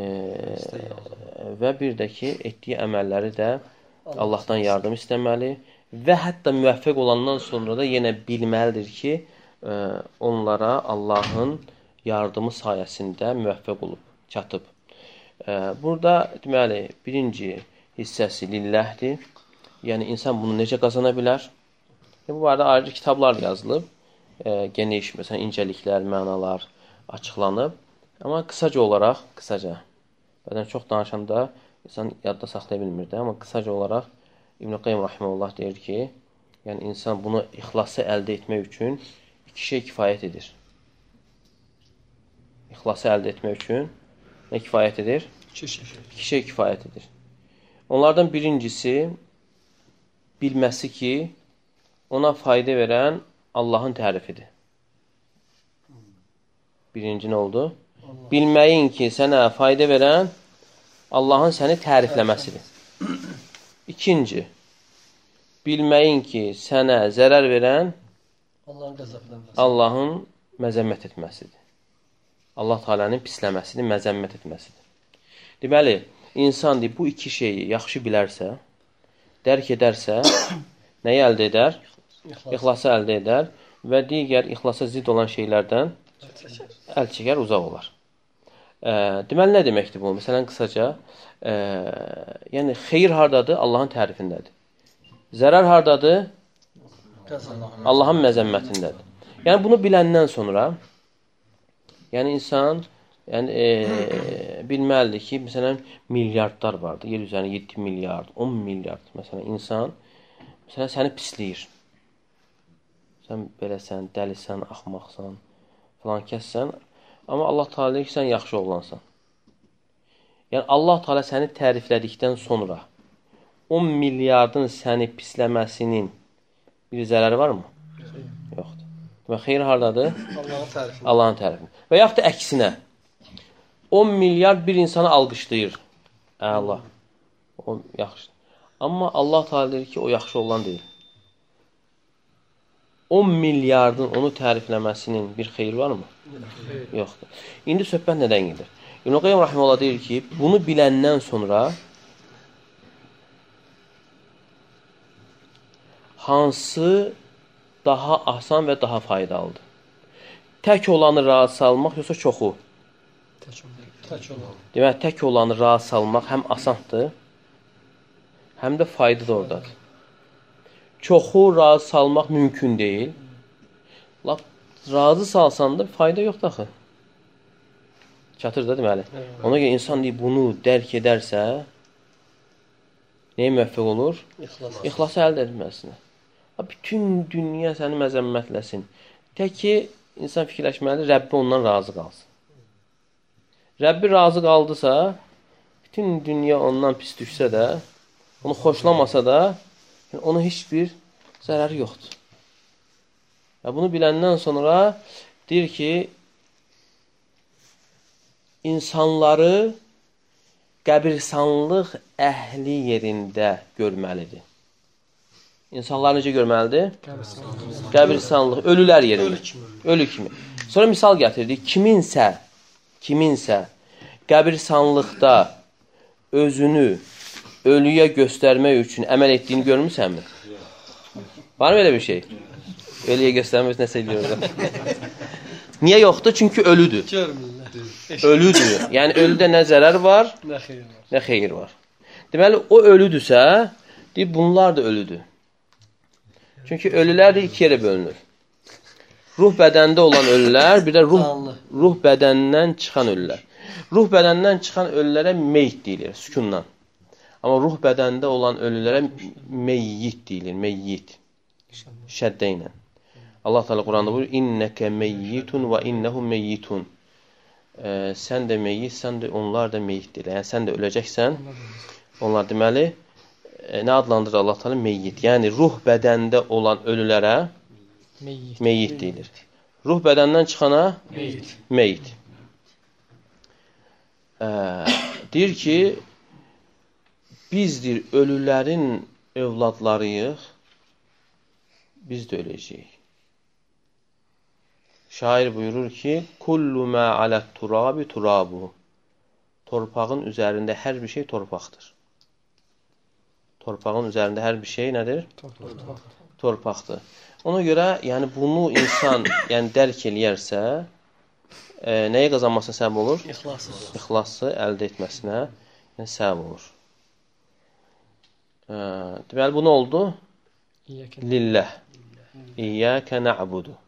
və bir də ki, etdiyi əməlləri də Allahdan yardım istəməli. Və hətta müvəffəq olandan sonra da yenə bilməlidir ki, e, onlara Allahın yardımı sayəsində müvəffəq olub, çatıb. E, burada, deməli, birinci hissəsi lilləhdir. Yəni, insan bunu necə qazana bilər? E, bu barədə ayrıca kitablar yazılıb. E, geniş, məsələn, incəliklər, mənalar açıqlanıb. Amma qısaca olaraq, qısaca, bəzən çox danışanda insan yadda saxlaya bilmirdi. Amma qısaca olaraq İbn-i Qayyim Rahiməhullah deyir ki, yəni insan bunu ixlası əldə etmək üçün iki şey kifayət edir. İxlası əldə etmək üçün nə kifayət edir? İki şey kifayət edir. Onlardan birincisi bilməsi ki, ona fayda verən Allahın tərifidir. Birinci nə oldu? Bilməyin ki, sənə fayda verən Allahın səni tərifləməsidir. İkinci, bilməyin ki, sənə zərər verən Allahın məzəmmət etməsidir. Allah Teala'nın pisləməsidir, məzəmmət etməsidir. Deməli, insan deyib, bu iki şeyi yaxşı bilərsə, dərk edərsə, nəyi əldə edər? İxlası əldə edər və digər ixlasa zid olan şeylərdən əl çəkər, uzaq olar. E, deməli, nə deməkdir bu? Məsələn, qısaca, e, yəni xeyir hardadır? Allahın tərifindədir. Zərər hardadır? Allahın məzəmmətindədir. Yəni, bunu biləndən sonra yəni insan yəni, e, bilməlidir ki, məsələn, milyardlar vardır. Yer üzərində yeddi milyard, on milyard. Məsələn, insan məsələn, səni pisləyir. Sən beləsən, dəlisən, axmaqsan, falan kəssən. Amma Allah Teala deyir ki, sən yaxşı oğlansan. Yəni, Allah Teala səni təriflədikdən sonra on milyardın səni pisləməsinin bir zərəri varmı? Yoxdur. Demək, xeyir hardadır? Allahın tərifində. Allahın tərifində. Və yaxud da əksinə, on milyard bir insanı alqışlayır. Allah. O yaxşı. Amma Allah Teala deyir ki, o yaxşı olan deyil. on milyardın onu tərifləməsinin bir xeyir varmı? Yoxdur. İndi söhbət nədən gedir? İbn-i Qayyim Rahiməhullah deyir ki, bunu biləndən sonra hansı daha asan və daha faydalıdır. Tək olanı razı salmaq yoxsa çoxu? Tək olan. Demək, tək olanı razı salmaq həm asandır, həm də fayda da oradadır. Çoxu razı salmaq mümkün deyil. Lap razı salsan da fayda yoxdur axı. Çatır da deməli. Ona görə insan deyib, bunu dərk edərsə, nəyə müvəffəq olur? İxlas. İxlası əldə etməsinə. Bütün dünya səni məzəmmətləsin. Tək ki, insan fikirləşməlidir, Rəbbi ondan razı qalsın. Rəbbi razı qaldısa, bütün dünya ondan pis düşsə də, onu xoşlamasa da, ona heç bir zərəri yoxdur. Və bunu biləndən sonra deyir ki, insanları qəbirstanlıq əhli yerində görməlidir. İnsanlar necə görməlidir? Qəbirstanlıq, ölülər yerində. Ölü kimi. Ölü kimi. Sonra misal gətirdik. Kiminsə, kiminsə qəbirstanlıqda özünü ölüyə göstərmək üçün əməl etdiyini görmüsənmi? Var mı elə bir şey? Ölüyə göstərmək üçün nəsə ediyorlar. Niyə yoxdur? Çünki ölüdür. Görmürlər. Ölüdür. Yəni ölüdə nə zərər var? Nə xeyir var. Nə xeyir var. Deməli, o ölüdürsə, deyib, bunlar da ölüdür. Çünki ölülər də iki yerə bölünür. Ruh bədəndə olan ölülər, bir də ruh, ruh bədəndən çıxan ölülər. Ruh bədəndən çıxan ölülərə meyit deyilir, sükundan. Amma ruh bədəndə olan ölülərə meyyit deyilir, meyyit. Şəddə ilə. Allah Teala Quranda buyurur, İnnəkə meyyitun və innəhum meyyitun. E, sən də meyyitsən də, onlar da meyyitdir. Yəni, sən də öləcəksən, onlar deməli, e, nə adlandırır Allah Teala? Meyyit. Yəni, ruh bədəndə olan ölülərə meyyit, meyyit deyilir. Ruh bədəndən çıxana meyyit. meyyit. E, deyir ki, bizdir ölülərin övladlarıyıq, biz də öləcəyik. Şair buyurur ki, kullu mə alət turabi turabu. Torpağın üzərində hər bir şey torpaqdır. Torpağın üzərində hər bir şey nədir? Torpaq. Torpaqdır. Ona görə, yəni bunu insan yəni dərk eləyərsə, e, nəyə qazanmasına səbəb olur? İxlası. İxlası əldə etməsinə yəni, səbəb olur. E, deməli, bu nə oldu? Lillah. İyyəkə nə'budu.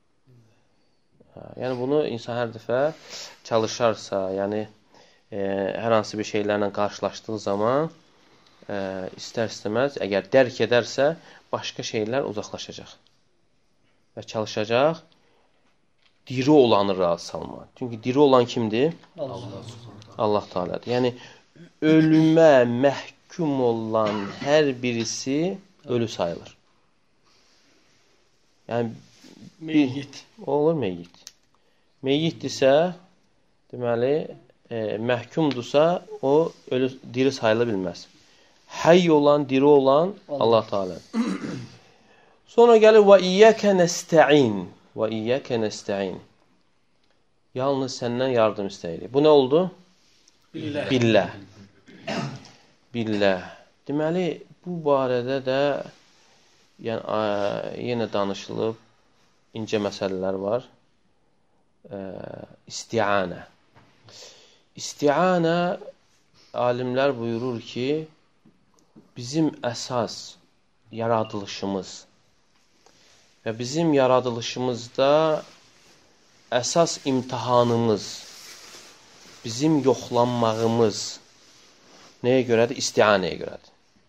Yəni bunu insan hər dəfə çalışarsa, yəni e, hər hansı bir şeylərlə qarşılaşdığı zaman e, istər-istəməz, əgər dərk edərsə, başqa şeylər uzaqlaşacaq. Və çalışacaq diri olanı razı salmaq. Çünki diri olan kimdir? Allah, Allah Teala'dır. Yəni ölümə məhkum olan hər birisi ölü sayılır. Yəni meyyit. Olur meyyit. Meyyitdirsə, deməli, e, məhkumdursa, o ölü, diri sayıla bilməz. Həy olan, diri olan Allah Teala. Sonra gəlir və iyyəkə nəstə'in. Və iyyəkə nəstə'in. Yalnız səndən yardım istəyirik. Bu nə oldu? Billah. Billah. Billah. Deməli, bu barədə də yəni, ə, yenə danışılıb incə məsələlər var. Ə, isti'anə. İsti'anə alimlər buyurur ki, bizim əsas yaradılışımız və bizim yaradılışımızda əsas imtihanımız, bizim yoxlanmağımız nəyə görədir? İsti'anəyə görədir.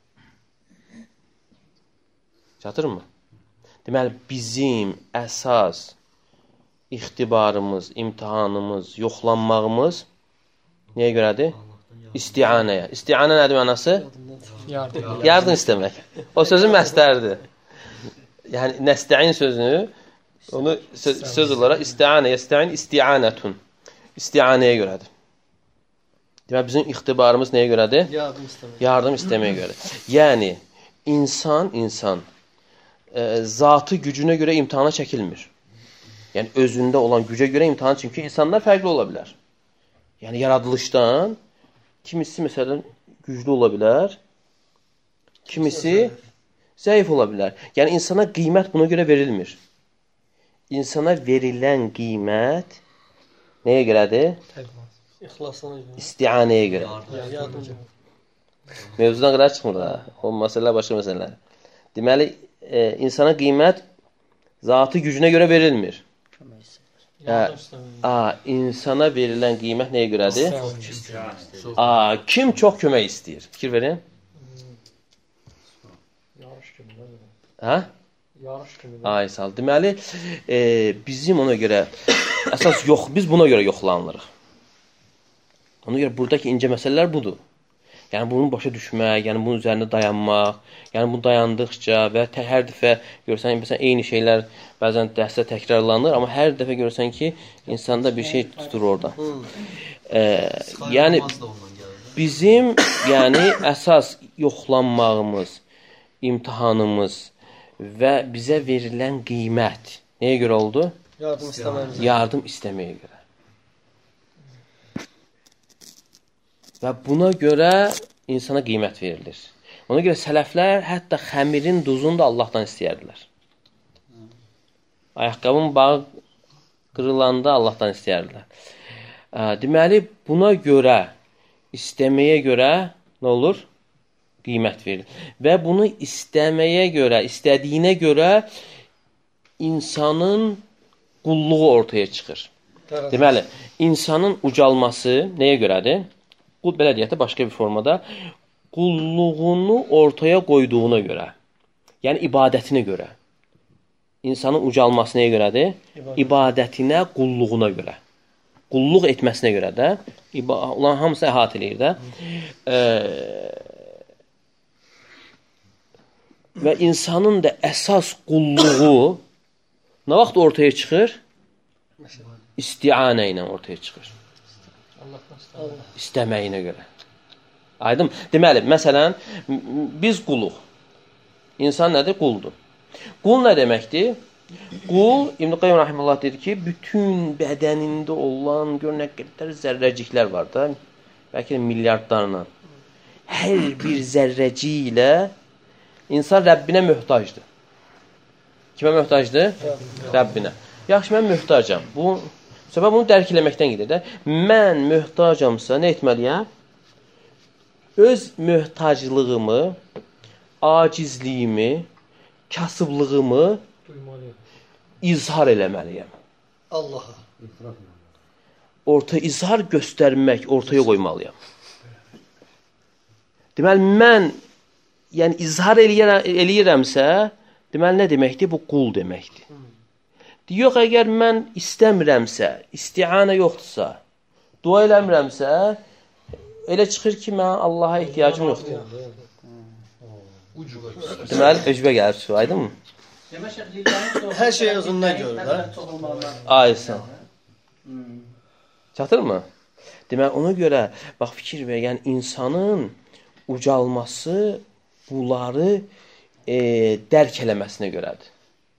Çatırmı? Deməli, bizim əsas ixtibarımız, imtihanımız, yoxlanmağımız nəyə görədir? İsti'anəyə. İsti'anə nədir mənası? Yardım. Yardım istəmək. O sözün məstəridir. Yəni, nəstə'in sözünü, onu söz, söz olaraq isti'anə, yəstə'in isti'anətun. İsti'anəyə görədir. Deməli, bizim ixtibarımız nəyə görədir? Yardım istəmək. Yardım istəməyə görədir. Yəni, insan, insan e, zatı gücünə görə imtihana çəkilmir. Yəni, özündə olan gücə görə imtihan, çünki insanlar fərqli ola bilər. Yəni, yaradılışdan kimisi, məsələn, güclü ola bilər, kimisi Zəif ola bilər. Yəni insana qiymət buna görə verilmir. İnsana verilən qiymət nəyə görədir? İxlasına görə. İstianəyə görə. Yardımcı. Mövzudan qıra çıxmır da. O məsələlər başqa məsələlər. Deməli, e, insana qiymət zatı gücünə görə verilmir. Hə, a, insana verilən qiymət nəyə görədir? A, kim çox kömək istəyir? Fikir verin. Hə? Yarış kimi. Ay sağ ol. Deməli, e, bizim ona görə əsas yox, biz buna görə yoxlanırıq. Ona görə buradakı incə məsələlər budur. Yəni bunu başa düşmək, yəni bunun üzərində dayanmaq, yəni bunu dayandıqca və tə, hər dəfə görsən, məsələn, eyni şeylər bəzən dərsdə təkrarlanır, amma hər dəfə görsən ki, insanda bir şey tutur orada. E, yəni bizim yəni əsas yoxlanmağımız, imtahanımız və bizə verilən qiymət nəyə görə oldu? Yardım istəməyə. Yardım istəməyə görə. Və buna görə insana qiymət verilir. Ona görə sələflər hətta xəmirin duzunu da Allahdan istəyərdilər. Ayaqqabının bağı qırılanda Allahdan istəyərdilər. Deməli, buna görə, istəməyə görə nə olur? Qiymət verilir. Və bunu istəməyə görə, istədiyinə görə insanın qulluğu ortaya çıxır. Deməli, insanın ucalması nəyə görədir? Qul belə deyək də başqa bir formada qulluğunu ortaya qoyduğuna görə. Yəni ibadətinə görə. İnsanın ucalması nəyə görədir? İbadət. İbadətinə, qulluğuna görə. Qulluq etməsinə görə də olan hamısı əhatə eləyir də. E, və insanın da əsas qulluğu nə vaxt ortaya çıxır? İstianə ilə ortaya çıxır. İstəməyinə görə. Aydın? Deməli, məsələn, biz quluq. İnsan nədir? Quldur. Qul nə deməkdir? Qul, İbn-i Qayyum Rahimullah deyir ki, bütün bədənində olan gör nə qədər zərrəciklər var da, bəlkə də milyardlarla. Hər bir zərrəcik ilə insan Rəbbinə möhtacdır. Kimə möhtacdır? Rəbbinə. Yaxşı, mən möhtacam. Bu səbəb bunu dərk eləməkdən gedir də. Mən möhtacamsa nə etməliyəm? Öz möhtaclığımı, acizliyimi, kasıblığımı izhar eləməliyəm. Allaha. Ortaya izhar göstərmək, ortaya qoymalıyam. Deməli, mən yəni izhar eləyirəm, eləyirəmsə, deməli, nə deməkdir? Bu qul deməkdir. Yox, əgər mən istəmirəmsə, istianə yoxdursa, dua eləmirəmsə, elə çıxır ki, mən Allaha ehtiyacım yoxdur. Deməli, öcbə gəlir şu, aydın mı? Hər şey özündən görür, hə? Aysan. Çatır mı? Deməli, ona görə, bax, fikir ver, yəni insanın ucalması bunları e, dərk eləməsinə görədir.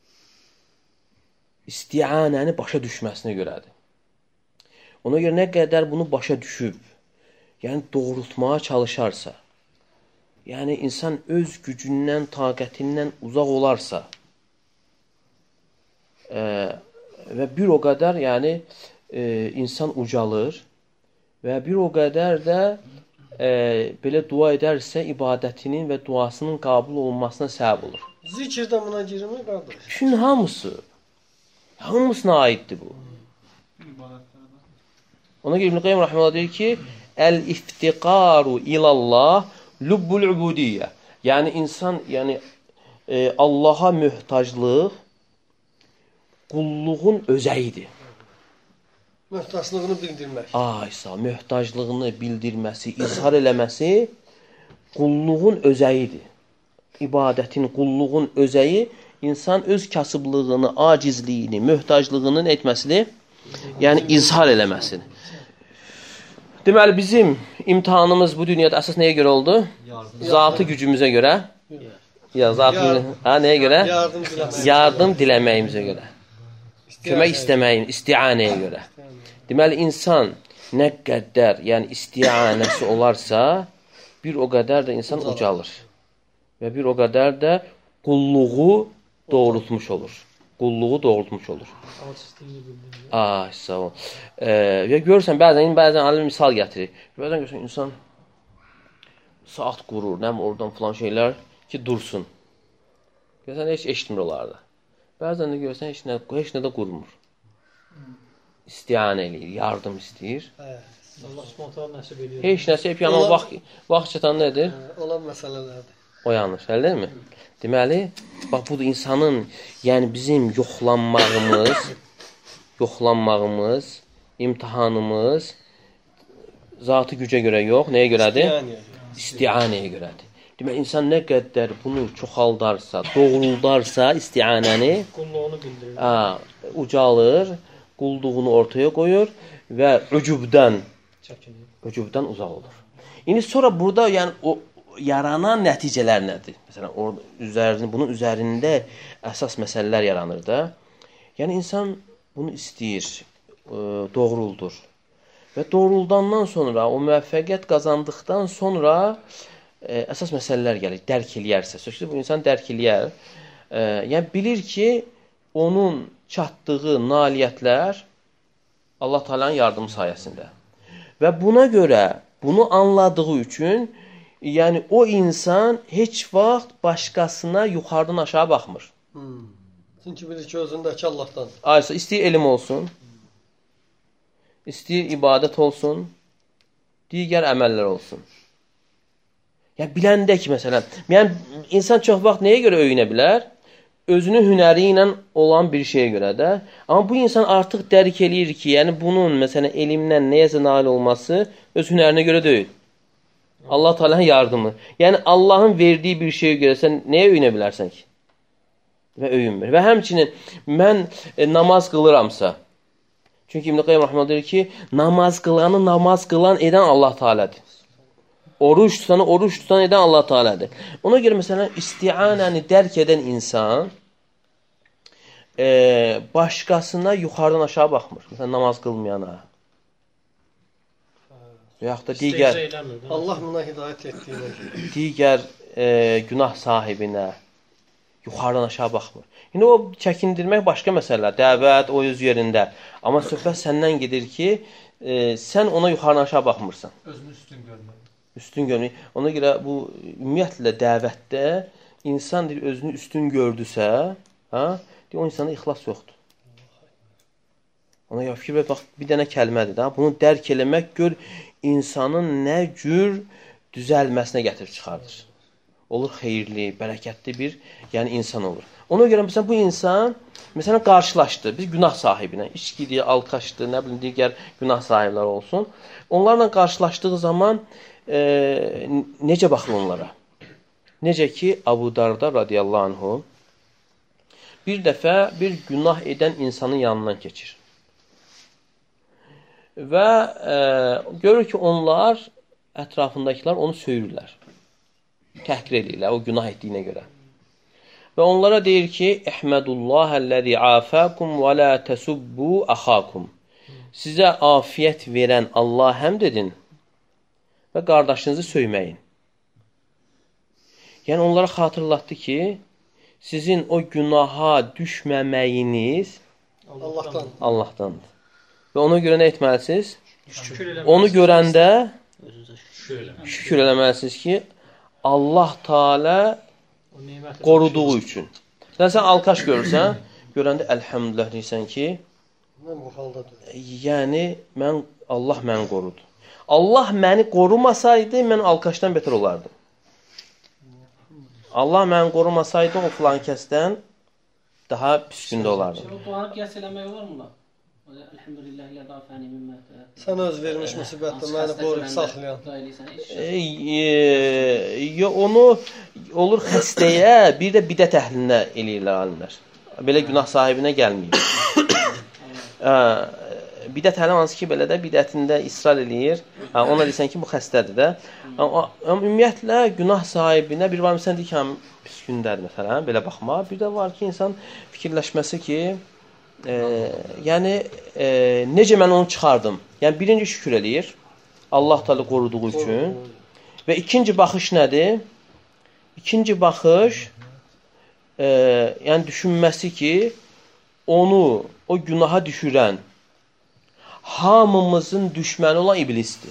İstianəni başa düşməsinə görədir. Ona görə nə qədər bunu başa düşüb, yəni doğrultmağa çalışarsa, yəni insan öz gücündən, taqətindən uzaq olarsa e, və bir o qədər yəni e, insan ucalır və bir o qədər də e, belə dua edərsə ibadətinin və duasının qəbul olunmasına səbəb olur. Zikr də buna girmir, qardaş. Bütün hamısı hamısına aiddir bu. Ona görə İbn-i Qayyum Rahimullah deyir ki, Əl-iftiqaru ilallah lubbul-ubudiyyə. Yəni, insan, yəni, e, Allaha möhtaclıq qulluğun özəyidir. Möhtaclığını bildirmək. Aysa, möhtaclığını bildirməsi, izhar eləməsi qulluğun özəyidir. İbadətin, qulluğun özəyi insan öz kasıblığını, acizliyini, möhtaclığını etməsini, yəni izhar eləməsini. Deməli, bizim imtihanımız bu dünyada əsas nəyə görə oldu? Yardım. Zatı gücümüzə görə. Ya, zatı yardım. Ha, nəyə görə? Yardım diləməyimizə, yardım diləməyimizə görə. Kömək istəməyim, istianəyə görə. Deməli, insan nə qədər, yəni istianəsi olarsa, bir o qədər də insan ucalır. Və bir o qədər də qulluğu doğrultmuş olur. Qulluğu doğrultmuş olur. Ay, sağ ol. E, və görürsən, bəzən, bəzən alim misal gətirir. Bəzən görürsən, insan saat qurur, nə oradan filan şeylər ki, dursun. Görürsən, heç eşitmir onlarda. Bəzən də görürsən, heç nə, heç nə də qurmur. İstiyan eləyir, yardım istəyir. Allah spontan nəsib edir. Heç nəsə hep yanan vaxt, vaxt çatan nədir? Olan məsələlərdir. O yanlış, elə deyilmi? Deməli, bax, bu da insanın, yəni bizim yoxlanmağımız, yoxlanmağımız, imtihanımız zatı gücə görə yox, nəyə görədir? İstianəyə görədir. Deməli, insan nə qədər bunu çoxaldarsa, doğruldarsa istianəni, qulluğunu bildirir. Ha, ucalır, qulluğunu ortaya qoyur və ücubdən, ücubdən uzaq olur. İndi sonra burada yəni o yaranan nəticələr nədir? Məsələn, orada üzərində, bunun üzərində əsas məsələlər yaranır da. Yəni insan bunu istəyir, doğruldur. Və doğruldandan sonra, o müvəffəqiyyət qazandıqdan sonra ə, əsas məsələlər gəlir, dərk eləyərsə. Sözcüdə bu insan dərk eləyər. Ə, yəni bilir ki, onun çatdığı nailiyyətlər Allah Teala'nın yardımı sayəsində. Və buna görə, bunu anladığı üçün, yəni o insan heç vaxt başqasına yuxarıdan aşağı baxmır. Hmm. Çünki bilir ki, özündəki Allahdan. Aysa, istəyir elm olsun, istəyir ibadət olsun, digər əməllər olsun. Yəni, biləndə ki, məsələn, yəni, insan çox vaxt nəyə görə öyünə bilər? Özünün hünəri ilə olan bir şeyə görə də. Amma bu insan artıq dərk eləyir ki, yəni bunun, məsələn, elmdən nəyəsə nail olması öz hünərinə görə deyil. Allah Teala'nın yardımı. Yəni, Allahın verdiyi bir şeyə görə sən nəyə öyünə bilərsən ki? Və öyünmür. Və həmçinin mən e, namaz qılıramsa, çünki İbn Qayyim Rəhməhullah deyir ki, namaz qılanı namaz qılan edən Allah Teala'dır. Oruç tutanı oruç tutan edən Allah Teala'dır. Ona görə məsələn istianəni dərk edən insan e, başqasına yuxarıdan aşağı baxmır. Məsələn namaz qılmayana. Yaxud da digər Allah buna hidayət etdiyinə görə. Digər e, günah sahibinə yuxarıdan aşağı baxmır. İndi o çəkindirmək başqa məsələ, dəvət o öz yerində. Amma söhbət səndən gedir ki, e, sən ona yuxarıdan aşağı baxmırsan. Özünü üstün görmək. Üstün görmək. Ona görə bu ümumiyyətlə dəvətdə insan deyir, özünü üstün gördüsə, ha, deyir, o insanda ixlas yoxdur. Ona görə fikir və bax, bir dənə kəlmədir da. Bunu dərk eləmək gör insanın nə cür düzəlməsinə gətirib çıxardır. Olur xeyirli, bərəkətli bir, yəni insan olur. Ona görə məsələn bu insan məsələn qarşılaşdı bir günah sahibinə, içkidir, alkaşdır, nə bilim digər günah sahibləri olsun. Onlarla qarşılaşdığı zaman e, necə baxır onlara? Necə ki Abu Darda radiyallahu anhu bir dəfə bir günah edən insanın yanından keçir. Və e, görür ki onlar ətrafındakılar onu söyürlər. Təhqir edirlər o günah etdiyinə görə. Və onlara deyir ki, Əhmədullahəl-ləzi afəkum və la təsubbu axakum. Sizə afiyət verən Allah həmd edin və qardaşınızı söyməyin. Yəni onlara xatırlatdı ki, sizin o günaha düşməməyiniz Allahdan. Allahdandır. Və ona görə nə etməlisiniz? Onu görəndə şükür eləməlisiniz ki, Allah Teala qoruduğu üçün. Sən, sən alkaş görürsən, görəndə əlhəmdülillah deyirsən ki, mən bu halda deyil. Yəni, mən, Allah məni qorudu. Allah məni qorumasaydı, mən alkaşdan betər olardım. Allah məni qorumasaydı, o filan kəsdən daha pis gündə olardım. O duanı qiyas eləmək olur mu? Elhamdülillah ilə qafəni mimmətə. Sən öz vermiş müsibətdə məni qoruyub saxlayan. E, e, ya onu olur xəstəyə, bir də bidət əhlinə eləyirlər alimlər. Belə günah sahibinə gəlməyib. e, bidət əhli hansı ki, belə də bidətində israr eləyir. Ha, ona deyirsən ki, bu xəstədir də. Amma ümumiyyətlə, günah sahibinə bir var, məsələn, deyir ki, pis gündədir, məsələn, belə baxma. Bir də var ki, insan fikirləşməsi ki, E, yəni e, necə mən onu çıxardım? Yəni birinci şükür eləyir Allah Teala qoruduğu üçün və ikinci baxış nədir? İkinci baxış e, yəni düşünməsi ki, onu, o günaha düşürən hamımızın düşməni olan iblisdir.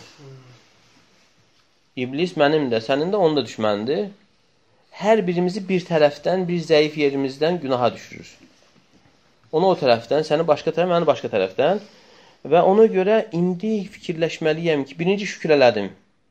İblis mənim də, sənin də, onun da düşmənidir. Hər birimizi bir tərəfdən, bir zəif yerimizdən günaha düşürür. Onu o tərəfdən, səni başqa tərəf, məni başqa tərəfdən. Və ona görə indi fikirləşməliyəm ki, birinci şükür elədim.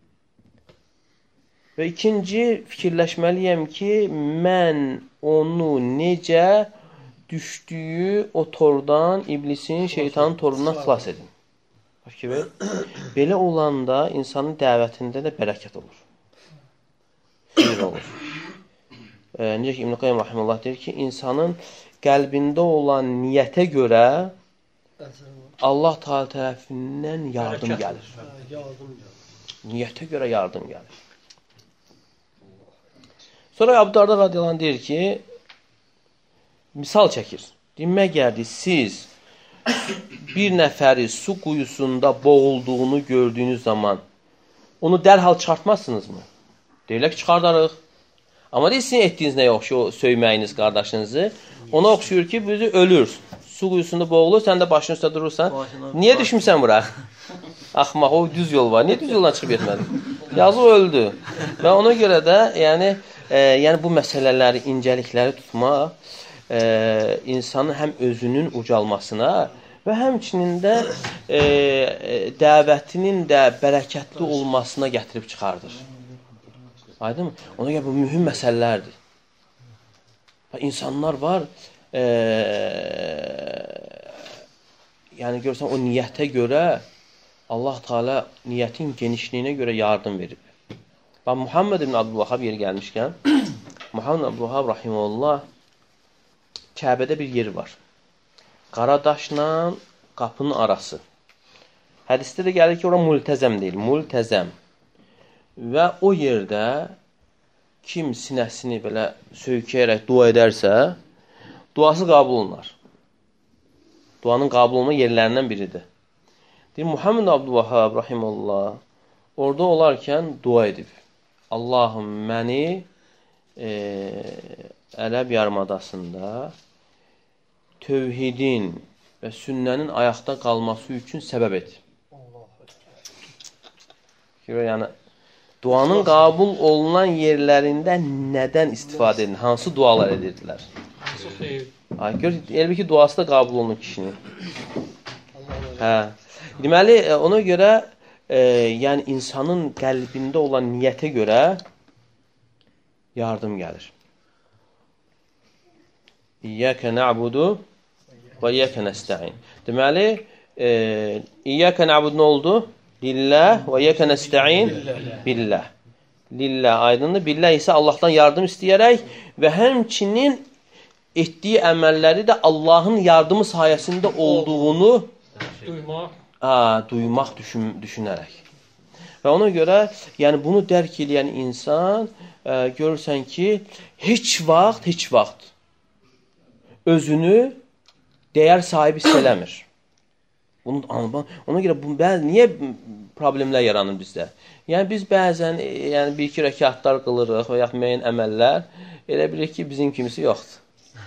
Və ikinci fikirləşməliyəm ki, mən onu necə düşdüyü o tordan, iblisin, şeytanın torundan xilas edim. Fikir, belə olanda insanın dəvətində də bərəkət olur. Xeyir olur. E, necə ki, İbn-i Qayyim Rahimullah deyir ki, insanın qəlbində olan niyyətə görə Allah Teala tərəfindən yardım gəlir. Niyyətə görə yardım gəlir. Sonra Əbu Darda radiyallahu anh deyir ki, misal çəkir. Deyir, məgərdir siz bir nəfəri su quyusunda boğulduğunu gördüyünüz zaman onu dərhal çıxartmazsınızmı? Deyirlər ki, çıxardarıq. Amma deyir, sizin etdiyiniz nəyə oxşuyor söyməyiniz qardaşınızı? Ona oxşuyur ki, bizi ölür. Su quyusunda boğulur, sən də başının üstə durursan. Niyə düşmüsən bura? Axmaq, o düz yol var. Niyə düz yoldan çıxıb etmədin? Yazıq öldü. Və ona görə də yəni, e, yəni bu məsələləri, incəlikləri tutmaq e, insanın həm özünün ucalmasına və həmçinin də e, dəvətinin də bərəkətli olmasına gətirib çıxardır. Aydın mı? Ona görə bu mühüm məsələlərdir. İnsanlar var, e, yəni görürsən o niyyətə görə Allah Teala niyyətin genişliyinə görə yardım verir. Bax, Muhammed ibn Abdülvahhab yeri gəlmişkən, Muhammed ibn Abdülvahhab rahimehullah Kəbədə bir yeri var. Qara daşla qapının arası. Hədisdə də gəlir ki, ora multəzəm deyil, multəzəm. Və o yerdə kim sinəsini belə söykəyərək dua edərsə, duası qəbul olunar. Duanın qəbul olma yerlərindən biridir. Deyir, Muhammed Abdülvahhab rahimehullah orada olarkən dua edib. Allahım məni e, Ərəb yarımadasında tövhidin və sünnənin ayaqda qalması üçün səbəb et. Yəni, duanın qəbul olunan yerlərində nədən istifadə edin? Hansı dualar edirdilər? Ay, gör, elbə ki, duası da qəbul olunur kişinin. Hə. Deməli, ona görə e, yəni insanın qəlbində olan niyyətə görə yardım gəlir. İyyəkə nə'budu və iyyəkə nəstə'in. Deməli, e, İyyəkə nə'budu nə oldu? Lillah və iyyəkə nəstə'in billah. Lillah aydındır. Billah isə Allahdan yardım istəyərək və həmçinin etdiyi əməlləri də Allahın yardımı sayəsində olduğunu duymaq, ha, duymaq düşün, düşünərək. Və ona görə, yəni bunu dərk edən insan e, görürsən ki, heç vaxt, heç vaxt özünü dəyər sahibi hiss eləmir. Bunu, ona görə bu, bəzi, niyə problemlər yaranır bizdə? Yəni biz bəzən yəni, bir-iki rəkatlar qılırıq və yaxud müəyyən əməllər, elə bilir ki, bizim kimisi yoxdur.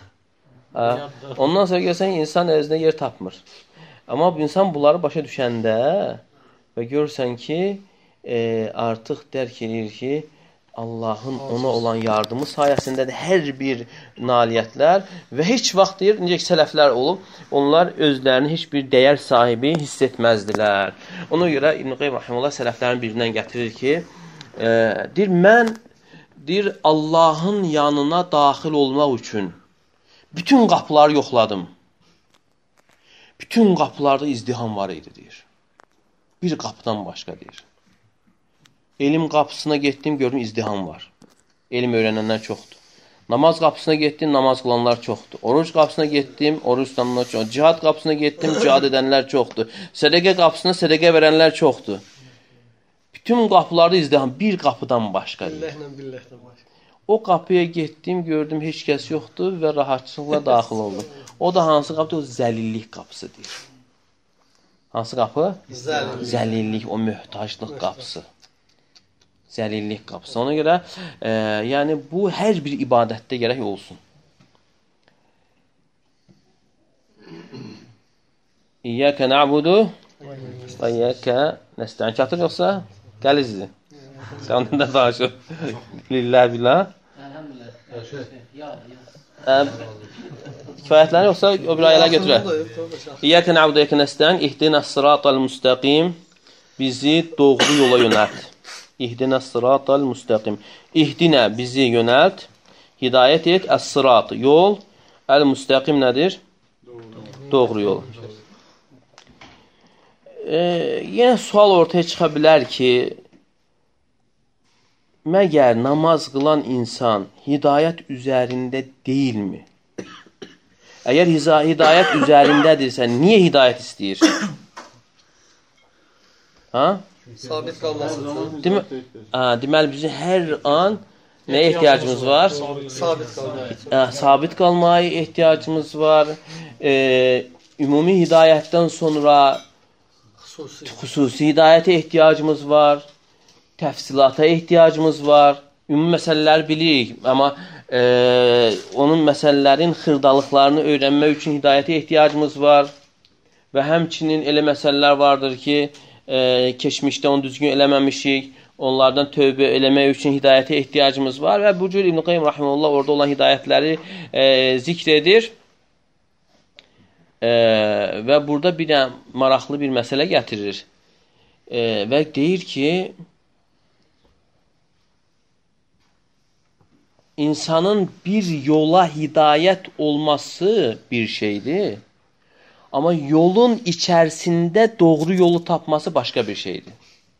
Ha? Ondan sonra görsən, insan ərzində yer tapmır. Amma bu insan bunları başa düşəndə və görürsən ki, e, artıq dərk edir ki, Allahın ona olan yardımı sayəsində də hər bir nailiyyətlər və heç vaxt deyir, necə ki, sələflər olub, onlar özlərini heç bir dəyər sahibi hiss etməzdilər. Ona görə İbn-i Qayyim Rahimullah sələflərin birindən gətirir ki, e, deyir, mən deyir, Allahın yanına daxil olmaq üçün bütün qapıları yoxladım. Bütün qapılarda izdiham var idi, deyir. Bir qapıdan başqa, deyir. Elm qapısına getdim, gördüm, izdiham var. Elm öyrənənlər çoxdur. Namaz qapısına getdim, namaz qılanlar çoxdur. Oruc qapısına getdim, oruc tutanlar çoxdur. Cihad qapısına getdim, cihad edənlər çoxdur. Sədəqə qapısına sədəqə verənlər çoxdur. Bütün qapılarda izdiham, bir qapıdan başqa. Billəhlə, billəhlə başqa. O qapıya getdim, gördüm, heç kəs yoxdur və rahatçılıqla daxil oldum. O da hansı qapıdır? O zəlillik qapısı deyir. Hansı qapı? Zəlillik. Zəlillik, o möhtaclıq qapısı. Zəlillik qapısı. Ona görə, e, yəni bu hər bir ibadətdə gərək olsun. İyyəkə na'budu və iyyəkə nəstə'in. Çatır yoxsa? Gəlizdir. Sən ondan da danışır. Lillah billah. Kifayətlər yoxsa öbür ayələr götürək. İyyəkə na'budu və iyyəkə nəstə'in. İhdinəs sıratal müstəqim. Bizi doğru yola yönəlt. İhdinəs sıratal müstəqim. İhdinə bizi yönəlt. Hidayət et. Əs-sırat yol. Əl-müstəqim nədir? Doğru yol. E, yenə sual ortaya çıxa bilər ki, məgər namaz qılan insan hidayət üzərində deyilmi? Əgər hidayət üzərindədirsə, niyə hidayət istəyir? Ha? Sabit qalması üçün. Demə, ha, deməli, bizim hər an nəyə ehtiyacımız var? Sabit qalmaya. Ha, sabit qalmaya ehtiyacımız var. E, ümumi hidayətdən sonra xüsusi. xüsusi hidayətə ehtiyacımız var. Təfsilata ehtiyacımız var. Ümumi məsələləri bilirik, amma e, onun məsələlərin xırdalıqlarını öyrənmək üçün hidayətə ehtiyacımız var. Və həmçinin elə məsələlər vardır ki, e, keçmişdə onu düzgün eləməmişik. Onlardan tövbə eləmək üçün hidayətə ehtiyacımız var. Və bu cür İbn Qayyim rahimehullah orada olan hidayətləri e, zikr edir. E, və burada bir də maraqlı bir məsələ gətirir. E, və deyir ki, insanın bir yola hidayət olması bir şeydir. Amma yolun içərisində doğru yolu tapması başqa bir şeydir.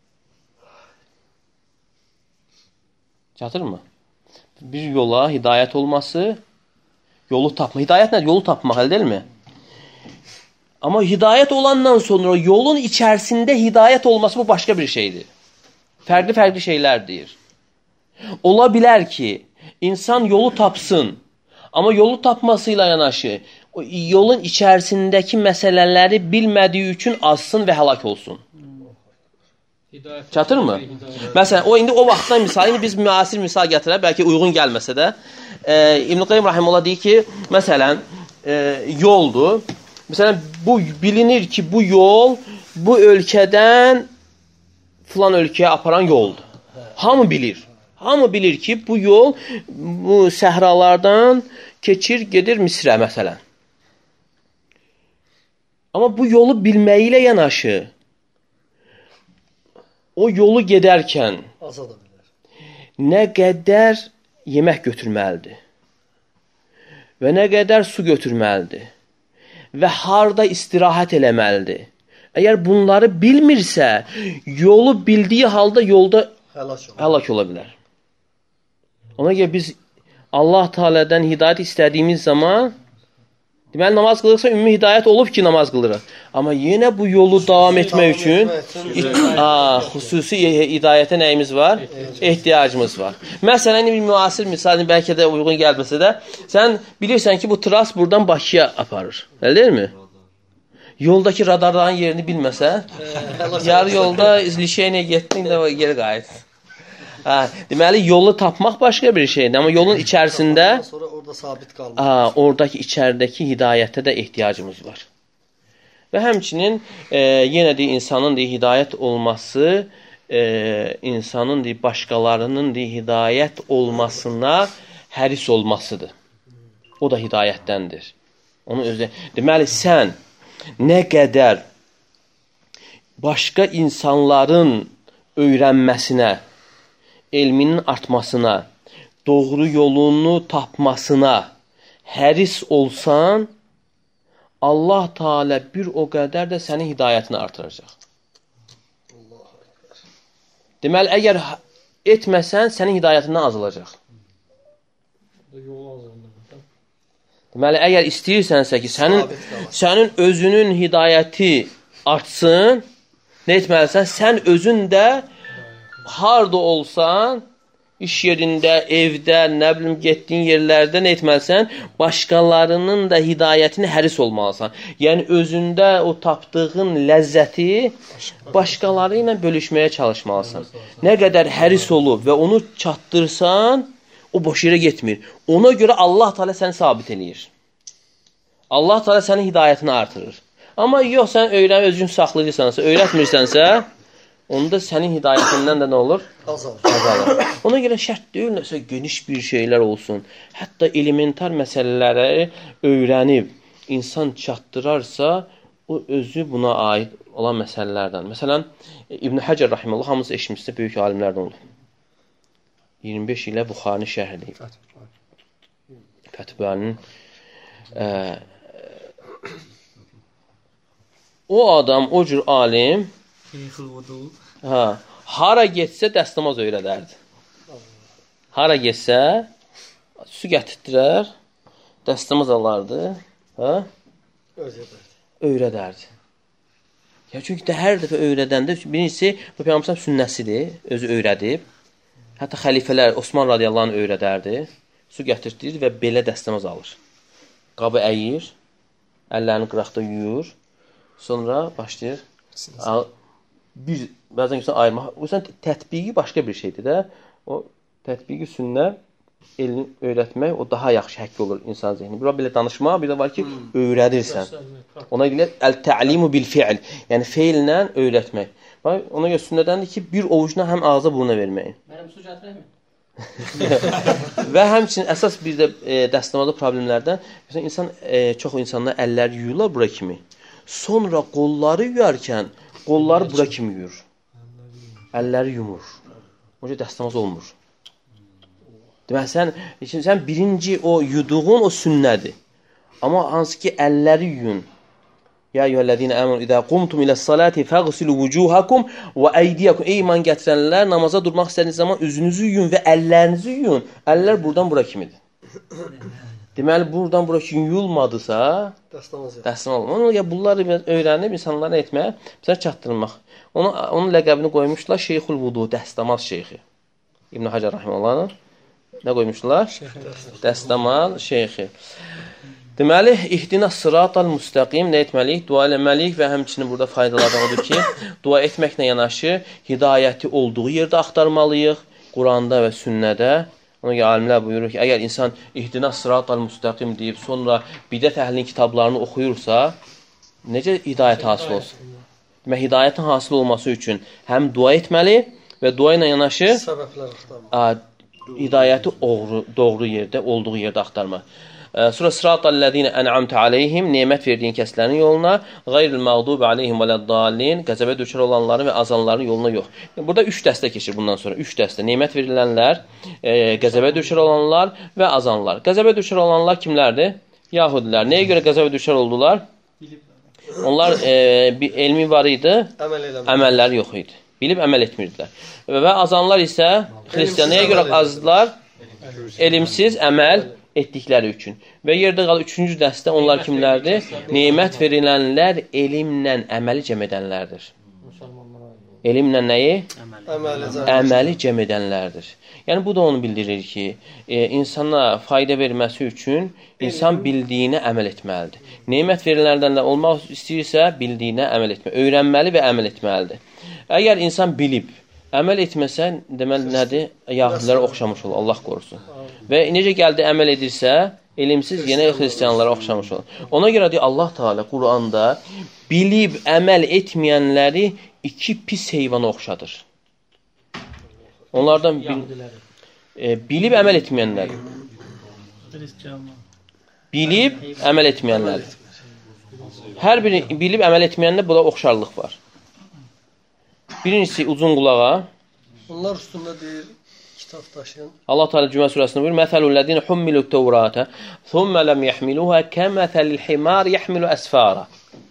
Çatır mı? Bir yola hidayət olması, yolu tapma. Hidayət nədir? Yolu tapmaq, elə deyilmi? Amma hidayət olandan sonra yolun içərisində hidayət olması bu başqa bir şeydir. Fərqli-fərqli şeylərdir. Ola bilər ki, insan yolu tapsın, amma yolu tapmasıyla yanaşı, yolun içərisindəki məsələləri bilmədiyi üçün azsın və həlak olsun. Çatır mı? Məsələn, o indi o vaxtdan misal, indi biz müasir misal gətirək, bəlkə uyğun gəlməsə də, e, İbn Qayyim rahimehullah deyir ki, məsələn, e, yoldur. Məsələn, bu bilinir ki, bu yol bu ölkədən filan ölkəyə aparan yoldur. Hamı bilir. Hamı bilir ki, bu yol bu səhralardan keçir, gedir Misrə məsələn. Amma bu yolu bilməyi ilə yanaşı, o yolu gedərkən nə qədər yemək götürməlidir və nə qədər su götürməlidir və harda istirahət eləməlidir. Əgər bunları bilmirsə, yolu bildiyi halda yolda həlak ola bilər. Ona görə biz Allah Teala'dan hidayət istədiyimiz zaman, deməli, namaz qılırsa ümumi hidayət olub ki, namaz qılırıq. Amma yenə bu yolu davam etmək üçün aa, xüsusi hidayətə nəyimiz var? Ehtiyacımız var. Məsələn, bir müasir misal, bəlkə də uyğun gəlməsə də, sən bilirsən ki, bu tras buradan Bakıya aparır. Elə deyilmi? Yoldakı radarların yerini bilməsə, yarı yolda izlişəyə getdin də geri qayıt. Ha, deməli, yolu tapmaq başqa bir şeydir. Amma yolun içərisində sonra orada sabit qalmaq. Ha, oradakı içəridəki hidayətə də ehtiyacımız var. Və həmçinin e, yenə də insanın da hidayət olması, e, insanın da başqalarının da hidayət olmasına həris olmasıdır. O da hidayətdəndir. Onu özü. Deməli, sən nə qədər başqa insanların öyrənməsinə, elminin artmasına, doğru yolunu tapmasına həris olsan, Allah Teala bir o qədər də sənin hidayətini artıracaq. Deməli, əgər etməsən, sənin hidayətindən azalacaq. Deməli, əgər istəyirsənsə ki, sənin, sənin özünün hidayəti artsın, nə etməlisən? Sən özün də harda olsan, iş yerində, evdə, nə bilim, getdiyin yerlərdə nə etməlisən? Başqalarının da hidayətini həris olmalısan. Yəni, özündə o tapdığın ləzzəti başqaları ilə bölüşməyə çalışmalısan. Nə qədər həris olub və onu çatdırsan, o boş yerə getmir. Ona görə Allah Teala səni sabit eləyir. Allah Teala sənin hidayətini artırır. Amma yox, sən öyrən, özün saxlayırsansa, öyrətmirsənsə, onda sənin hidayətindən də nə olur? Azalır. Ona görə şərt deyil, nəsə geniş bir şeylər olsun. Hətta elementar məsələləri öyrənib insan çatdırarsa, o özü buna aid olan məsələlərdən. Məsələn, İbn Həcər rahimehullah hamımız eşitmişsə böyük alimlərdən olub. iyirmi beş ilə Buxarinin şərhidir. Fəthbərinin e, o adam, o cür alim hə, hara getsə dəstəmaz öyrədərdi. Hara getsə su gətirdirər, dəstəmaz alardı, hə? Öyrədərdi. Ya çünki hər dəfə öyrədəndə birincisi bu Peyğəmbər sünnəsidir, özü öyrədib. Hətta xəlifələr Osman radiyallahu anh öyrədərdi. Su gətirdir və belə dəstəmaz alır. Qabı əyir, əllərini qıraqda yuyur, sonra başlayır bir, bəzən görsən ayırmaq. O yüzden tətbiqi başqa bir şeydir də. O tətbiqi sünnə elini öyrətmək o daha yaxşı həkk olur insan zehni. Bir belə danışmaq, bir də var ki, öyrədirsən. Ona görə el-tə'limu bil-fi'l, yəni feillə öyrətmək. Ona görə sünnədəndir ki, bir ovucuna həm ağza buruna verməyin. Mənim su gətirəkmi? Və həmçinin əsas bir də e, dəstəmazda problemlərdən məsələn insan e, çox insanlar əlləri yuyurlar bura kimi. Sonra qolları yuyarkən qolları bura kimi yuyur. Əlləri yumur. O cür dəstəmaz olmur. Deməli sən sən birinci o yuduğun o sünnədir. Amma hansı ki əlləri yuyun. Ya eyyuhellezine amenu iza qumtum iles-salati faghsilu wujuhakum və aydiyakum. Ey iman gətirənlər, namaza durmaq istədiyiniz zaman üzünüzü yuyun və əllərinizi yuyun. Əllər buradan bura kimidir. Deməli buradan bura kimi yuyulmadısa, dəstəmaz olmaz. Ona görə bunları öyrənib insanlara etməyə, bizə çatdırmaq. Onu onun ləqəbini qoymuşlar Şeyxul Vudu, dəstəmaz şeyxi. İbn Həcər rahimehullah nə qoymuşlar? Dəstəmaz şeyxi. Deməli, ihdinas sıratal müstəqim nə etməliyik? Dua eləməliyik və həmçinin burada faydalardan odur ki, dua etməklə yanaşı hidayəti olduğu yerdə axtarmalıyıq, Quranda və sünnədə. Ona görə alimlər buyurur ki, əgər insan ihdinas sıratal müstəqim deyib, sonra bidət əhlinin kitablarını oxuyursa, necə hidayət hasil olsun? Demək, hidayətin hasil olması üçün həm dua etməli və dua ilə yanaşı hidayəti doğru yerdə, olduğu yerdə axtarmaq. Sonra sıratallezine en'amte aleyhim, nemət verdiyin kəslərin yoluna, qayril məğdubi aleyhim vələddallin, qəzəbə düşər olanların və azanların yoluna yox. Burada üç dəstə keçir bundan sonra. Üç dəstə. Nemət verilənlər, e, qəzəbə düşər olanlar və azanlar. Qəzəbə düşər olanlar kimlərdir? Yahudilər. Nəyə görə qəzəbə düşər oldular? Onlar e, bir elmi var idi, əməlləri yox idi. Bilib əməl etmirdilər. Və azanlar isə xristiyanəyə görə azdılar, elimsiz əməl etdikləri üçün. Və yerdə qalan üçüncü dəstə onlar kimlərdir? Nemət verilənlər elmlə əməli cəm edənlərdir. Elmlə nəyi? Əməli, əməli cəm edənlərdir. Yəni bu da onu bildirir ki, e, insana fayda verməsi üçün insan bildiyinə əməl etməlidir. Nemət verilənlərdən də olmaq istəyirsə, bildiyinə əməl etməlidir. Öyrənməli və əməl etməlidir. Əgər insan bilib, əməl etməsən, deməli nədir? Yahudilərə oxşamış olur, Allah qorusun. Və necə gəldi əməl edirsə, elimsiz yenə xristiyanlara oxşamış olur. Ona görə deyir Allah Teala Quranda bilib əməl etməyənləri iki pis heyvana oxşadır. Onlardan bil, e, bilib əməl etməyənləri. Bilib əməl etməyənləri. Hər biri bilib əməl etməyəndə buna oxşarlıq var. Birincisi uzun qulağa. Onlar üstündə deyir kitab daşıyan. Allah Teala Cümə surəsində buyurur: "Məsəlul-ləzîne hummilut-Tevrate, thumma lam yahmiluha keməthelil-himar yahmilu asfara."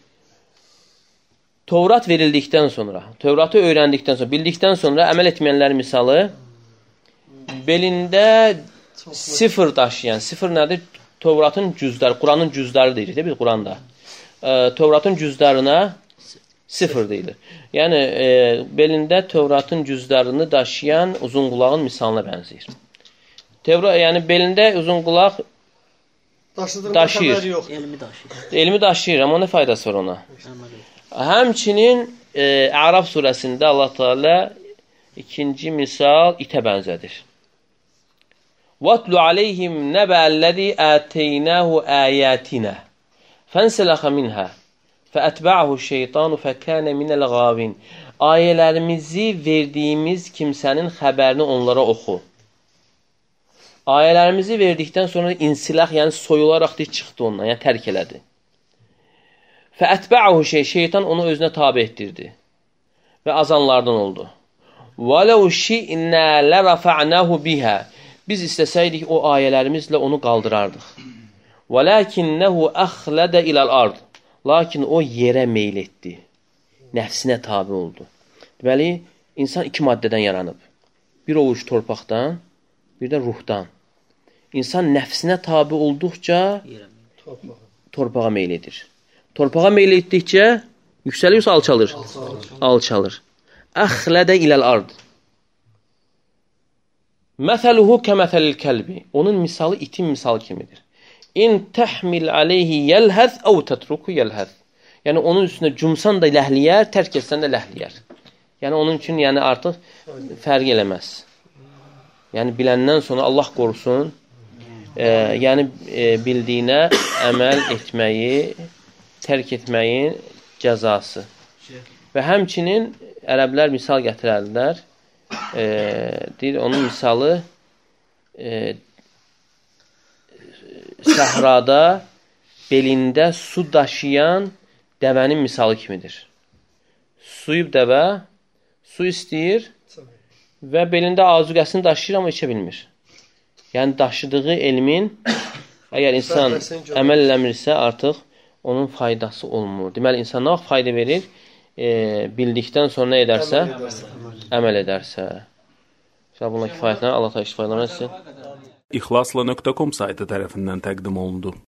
Tevrat verildikdən sonra, Tevratı öyrəndikdən sonra, bildikdən sonra əməl etməyənlərin misalı belində sıfır daşıyan, sıfır nədir? Tevratın cüzdarı, Quranın cüzdarı deyirik də biz Quranda. E, Tevratın cüzdarına sıfır deyilir. Yəni e, belində Tevratın cüzdarını daşıyan uzun qulağın misalına bənzəyir. Tevrat, yəni belində uzun qulaq daşıyır. Elmi daşıyır. Elmi daşıyır, amma nə faydası var ona? Həmçinin e, Əraf surəsində Allah Teala ikinci misal itə bənzədir. وَاتْلُ عَلَيْهِمْ نَبَأَ الَّذِي آتَيْنَاهُ آيَاتِنَا فَانْسَلَخَ مِنْهَا Fəətbə'ahu şeytanu fəkənə minəl qavin. Ayələrimizi verdiyimiz kimsənin xəbərini onlara oxu. Ayələrimizi verdikdən sonra insilah, yəni soyularaq çıxdı ondan, yəni tərk elədi. Fəətbə'ahu şey, şeytan onu özünə tabi etdirdi və azanlardan oldu. وَلَوْ شِئْنَا لَرَفَعْنَهُ بِهَا. Biz istəsəydik o ayələrimizlə onu qaldırardıq. وَلَكِنَّهُ أَخْلَدَ إِلَى الْأَرْضِ. Lakin o yerə meyl etdi. Nəfsinə tabi oldu. Deməli, insan iki maddədən yaranıb. Bir ovuc torpaqdan, bir də ruhdan. İnsan nəfsinə tabi olduqca torpağa meyl edir. Torpağa meyl etdikcə yüksəlir, yoxsa alçalır? Alçalır. Əxlədə iləl ard. Məsəluhu kəməsəlil kəlbi. Onun misalı itin misalı kimidir. İn təhmil aleyhi yəlhəz əv tətruku yəlhəz. Yəni onun üstünə cumsan da ləhliyər, tərk etsən də ləhliyər. Yəni onun üçün yəni artıq fərq eləməz. Yəni biləndən sonra Allah qorusun, e, yəni e, bildiyinə əməl etməyi, tərk etməyin cəzası. Və həmçinin ərəblər misal gətirərlər. E, deyir, onun misalı e, səhrada belində su daşıyan dəvənin misalı kimidir. Suyub dəvə, su istəyir və belində azuqəsini daşıyır, amma içə bilmir. Yəni daşıdığı elmin əgər insan əməl eləmirsə artıq onun faydası olmur. Deməli, insan nə vaxt fayda verir? E, bildikdən sonra nə edərsə, əməl edərsə. İnşallah bununla kifayətlənir. Allah təala istifadələrini etsin. İxlasla nöqtə com saytı tərəfindən təqdim olundu.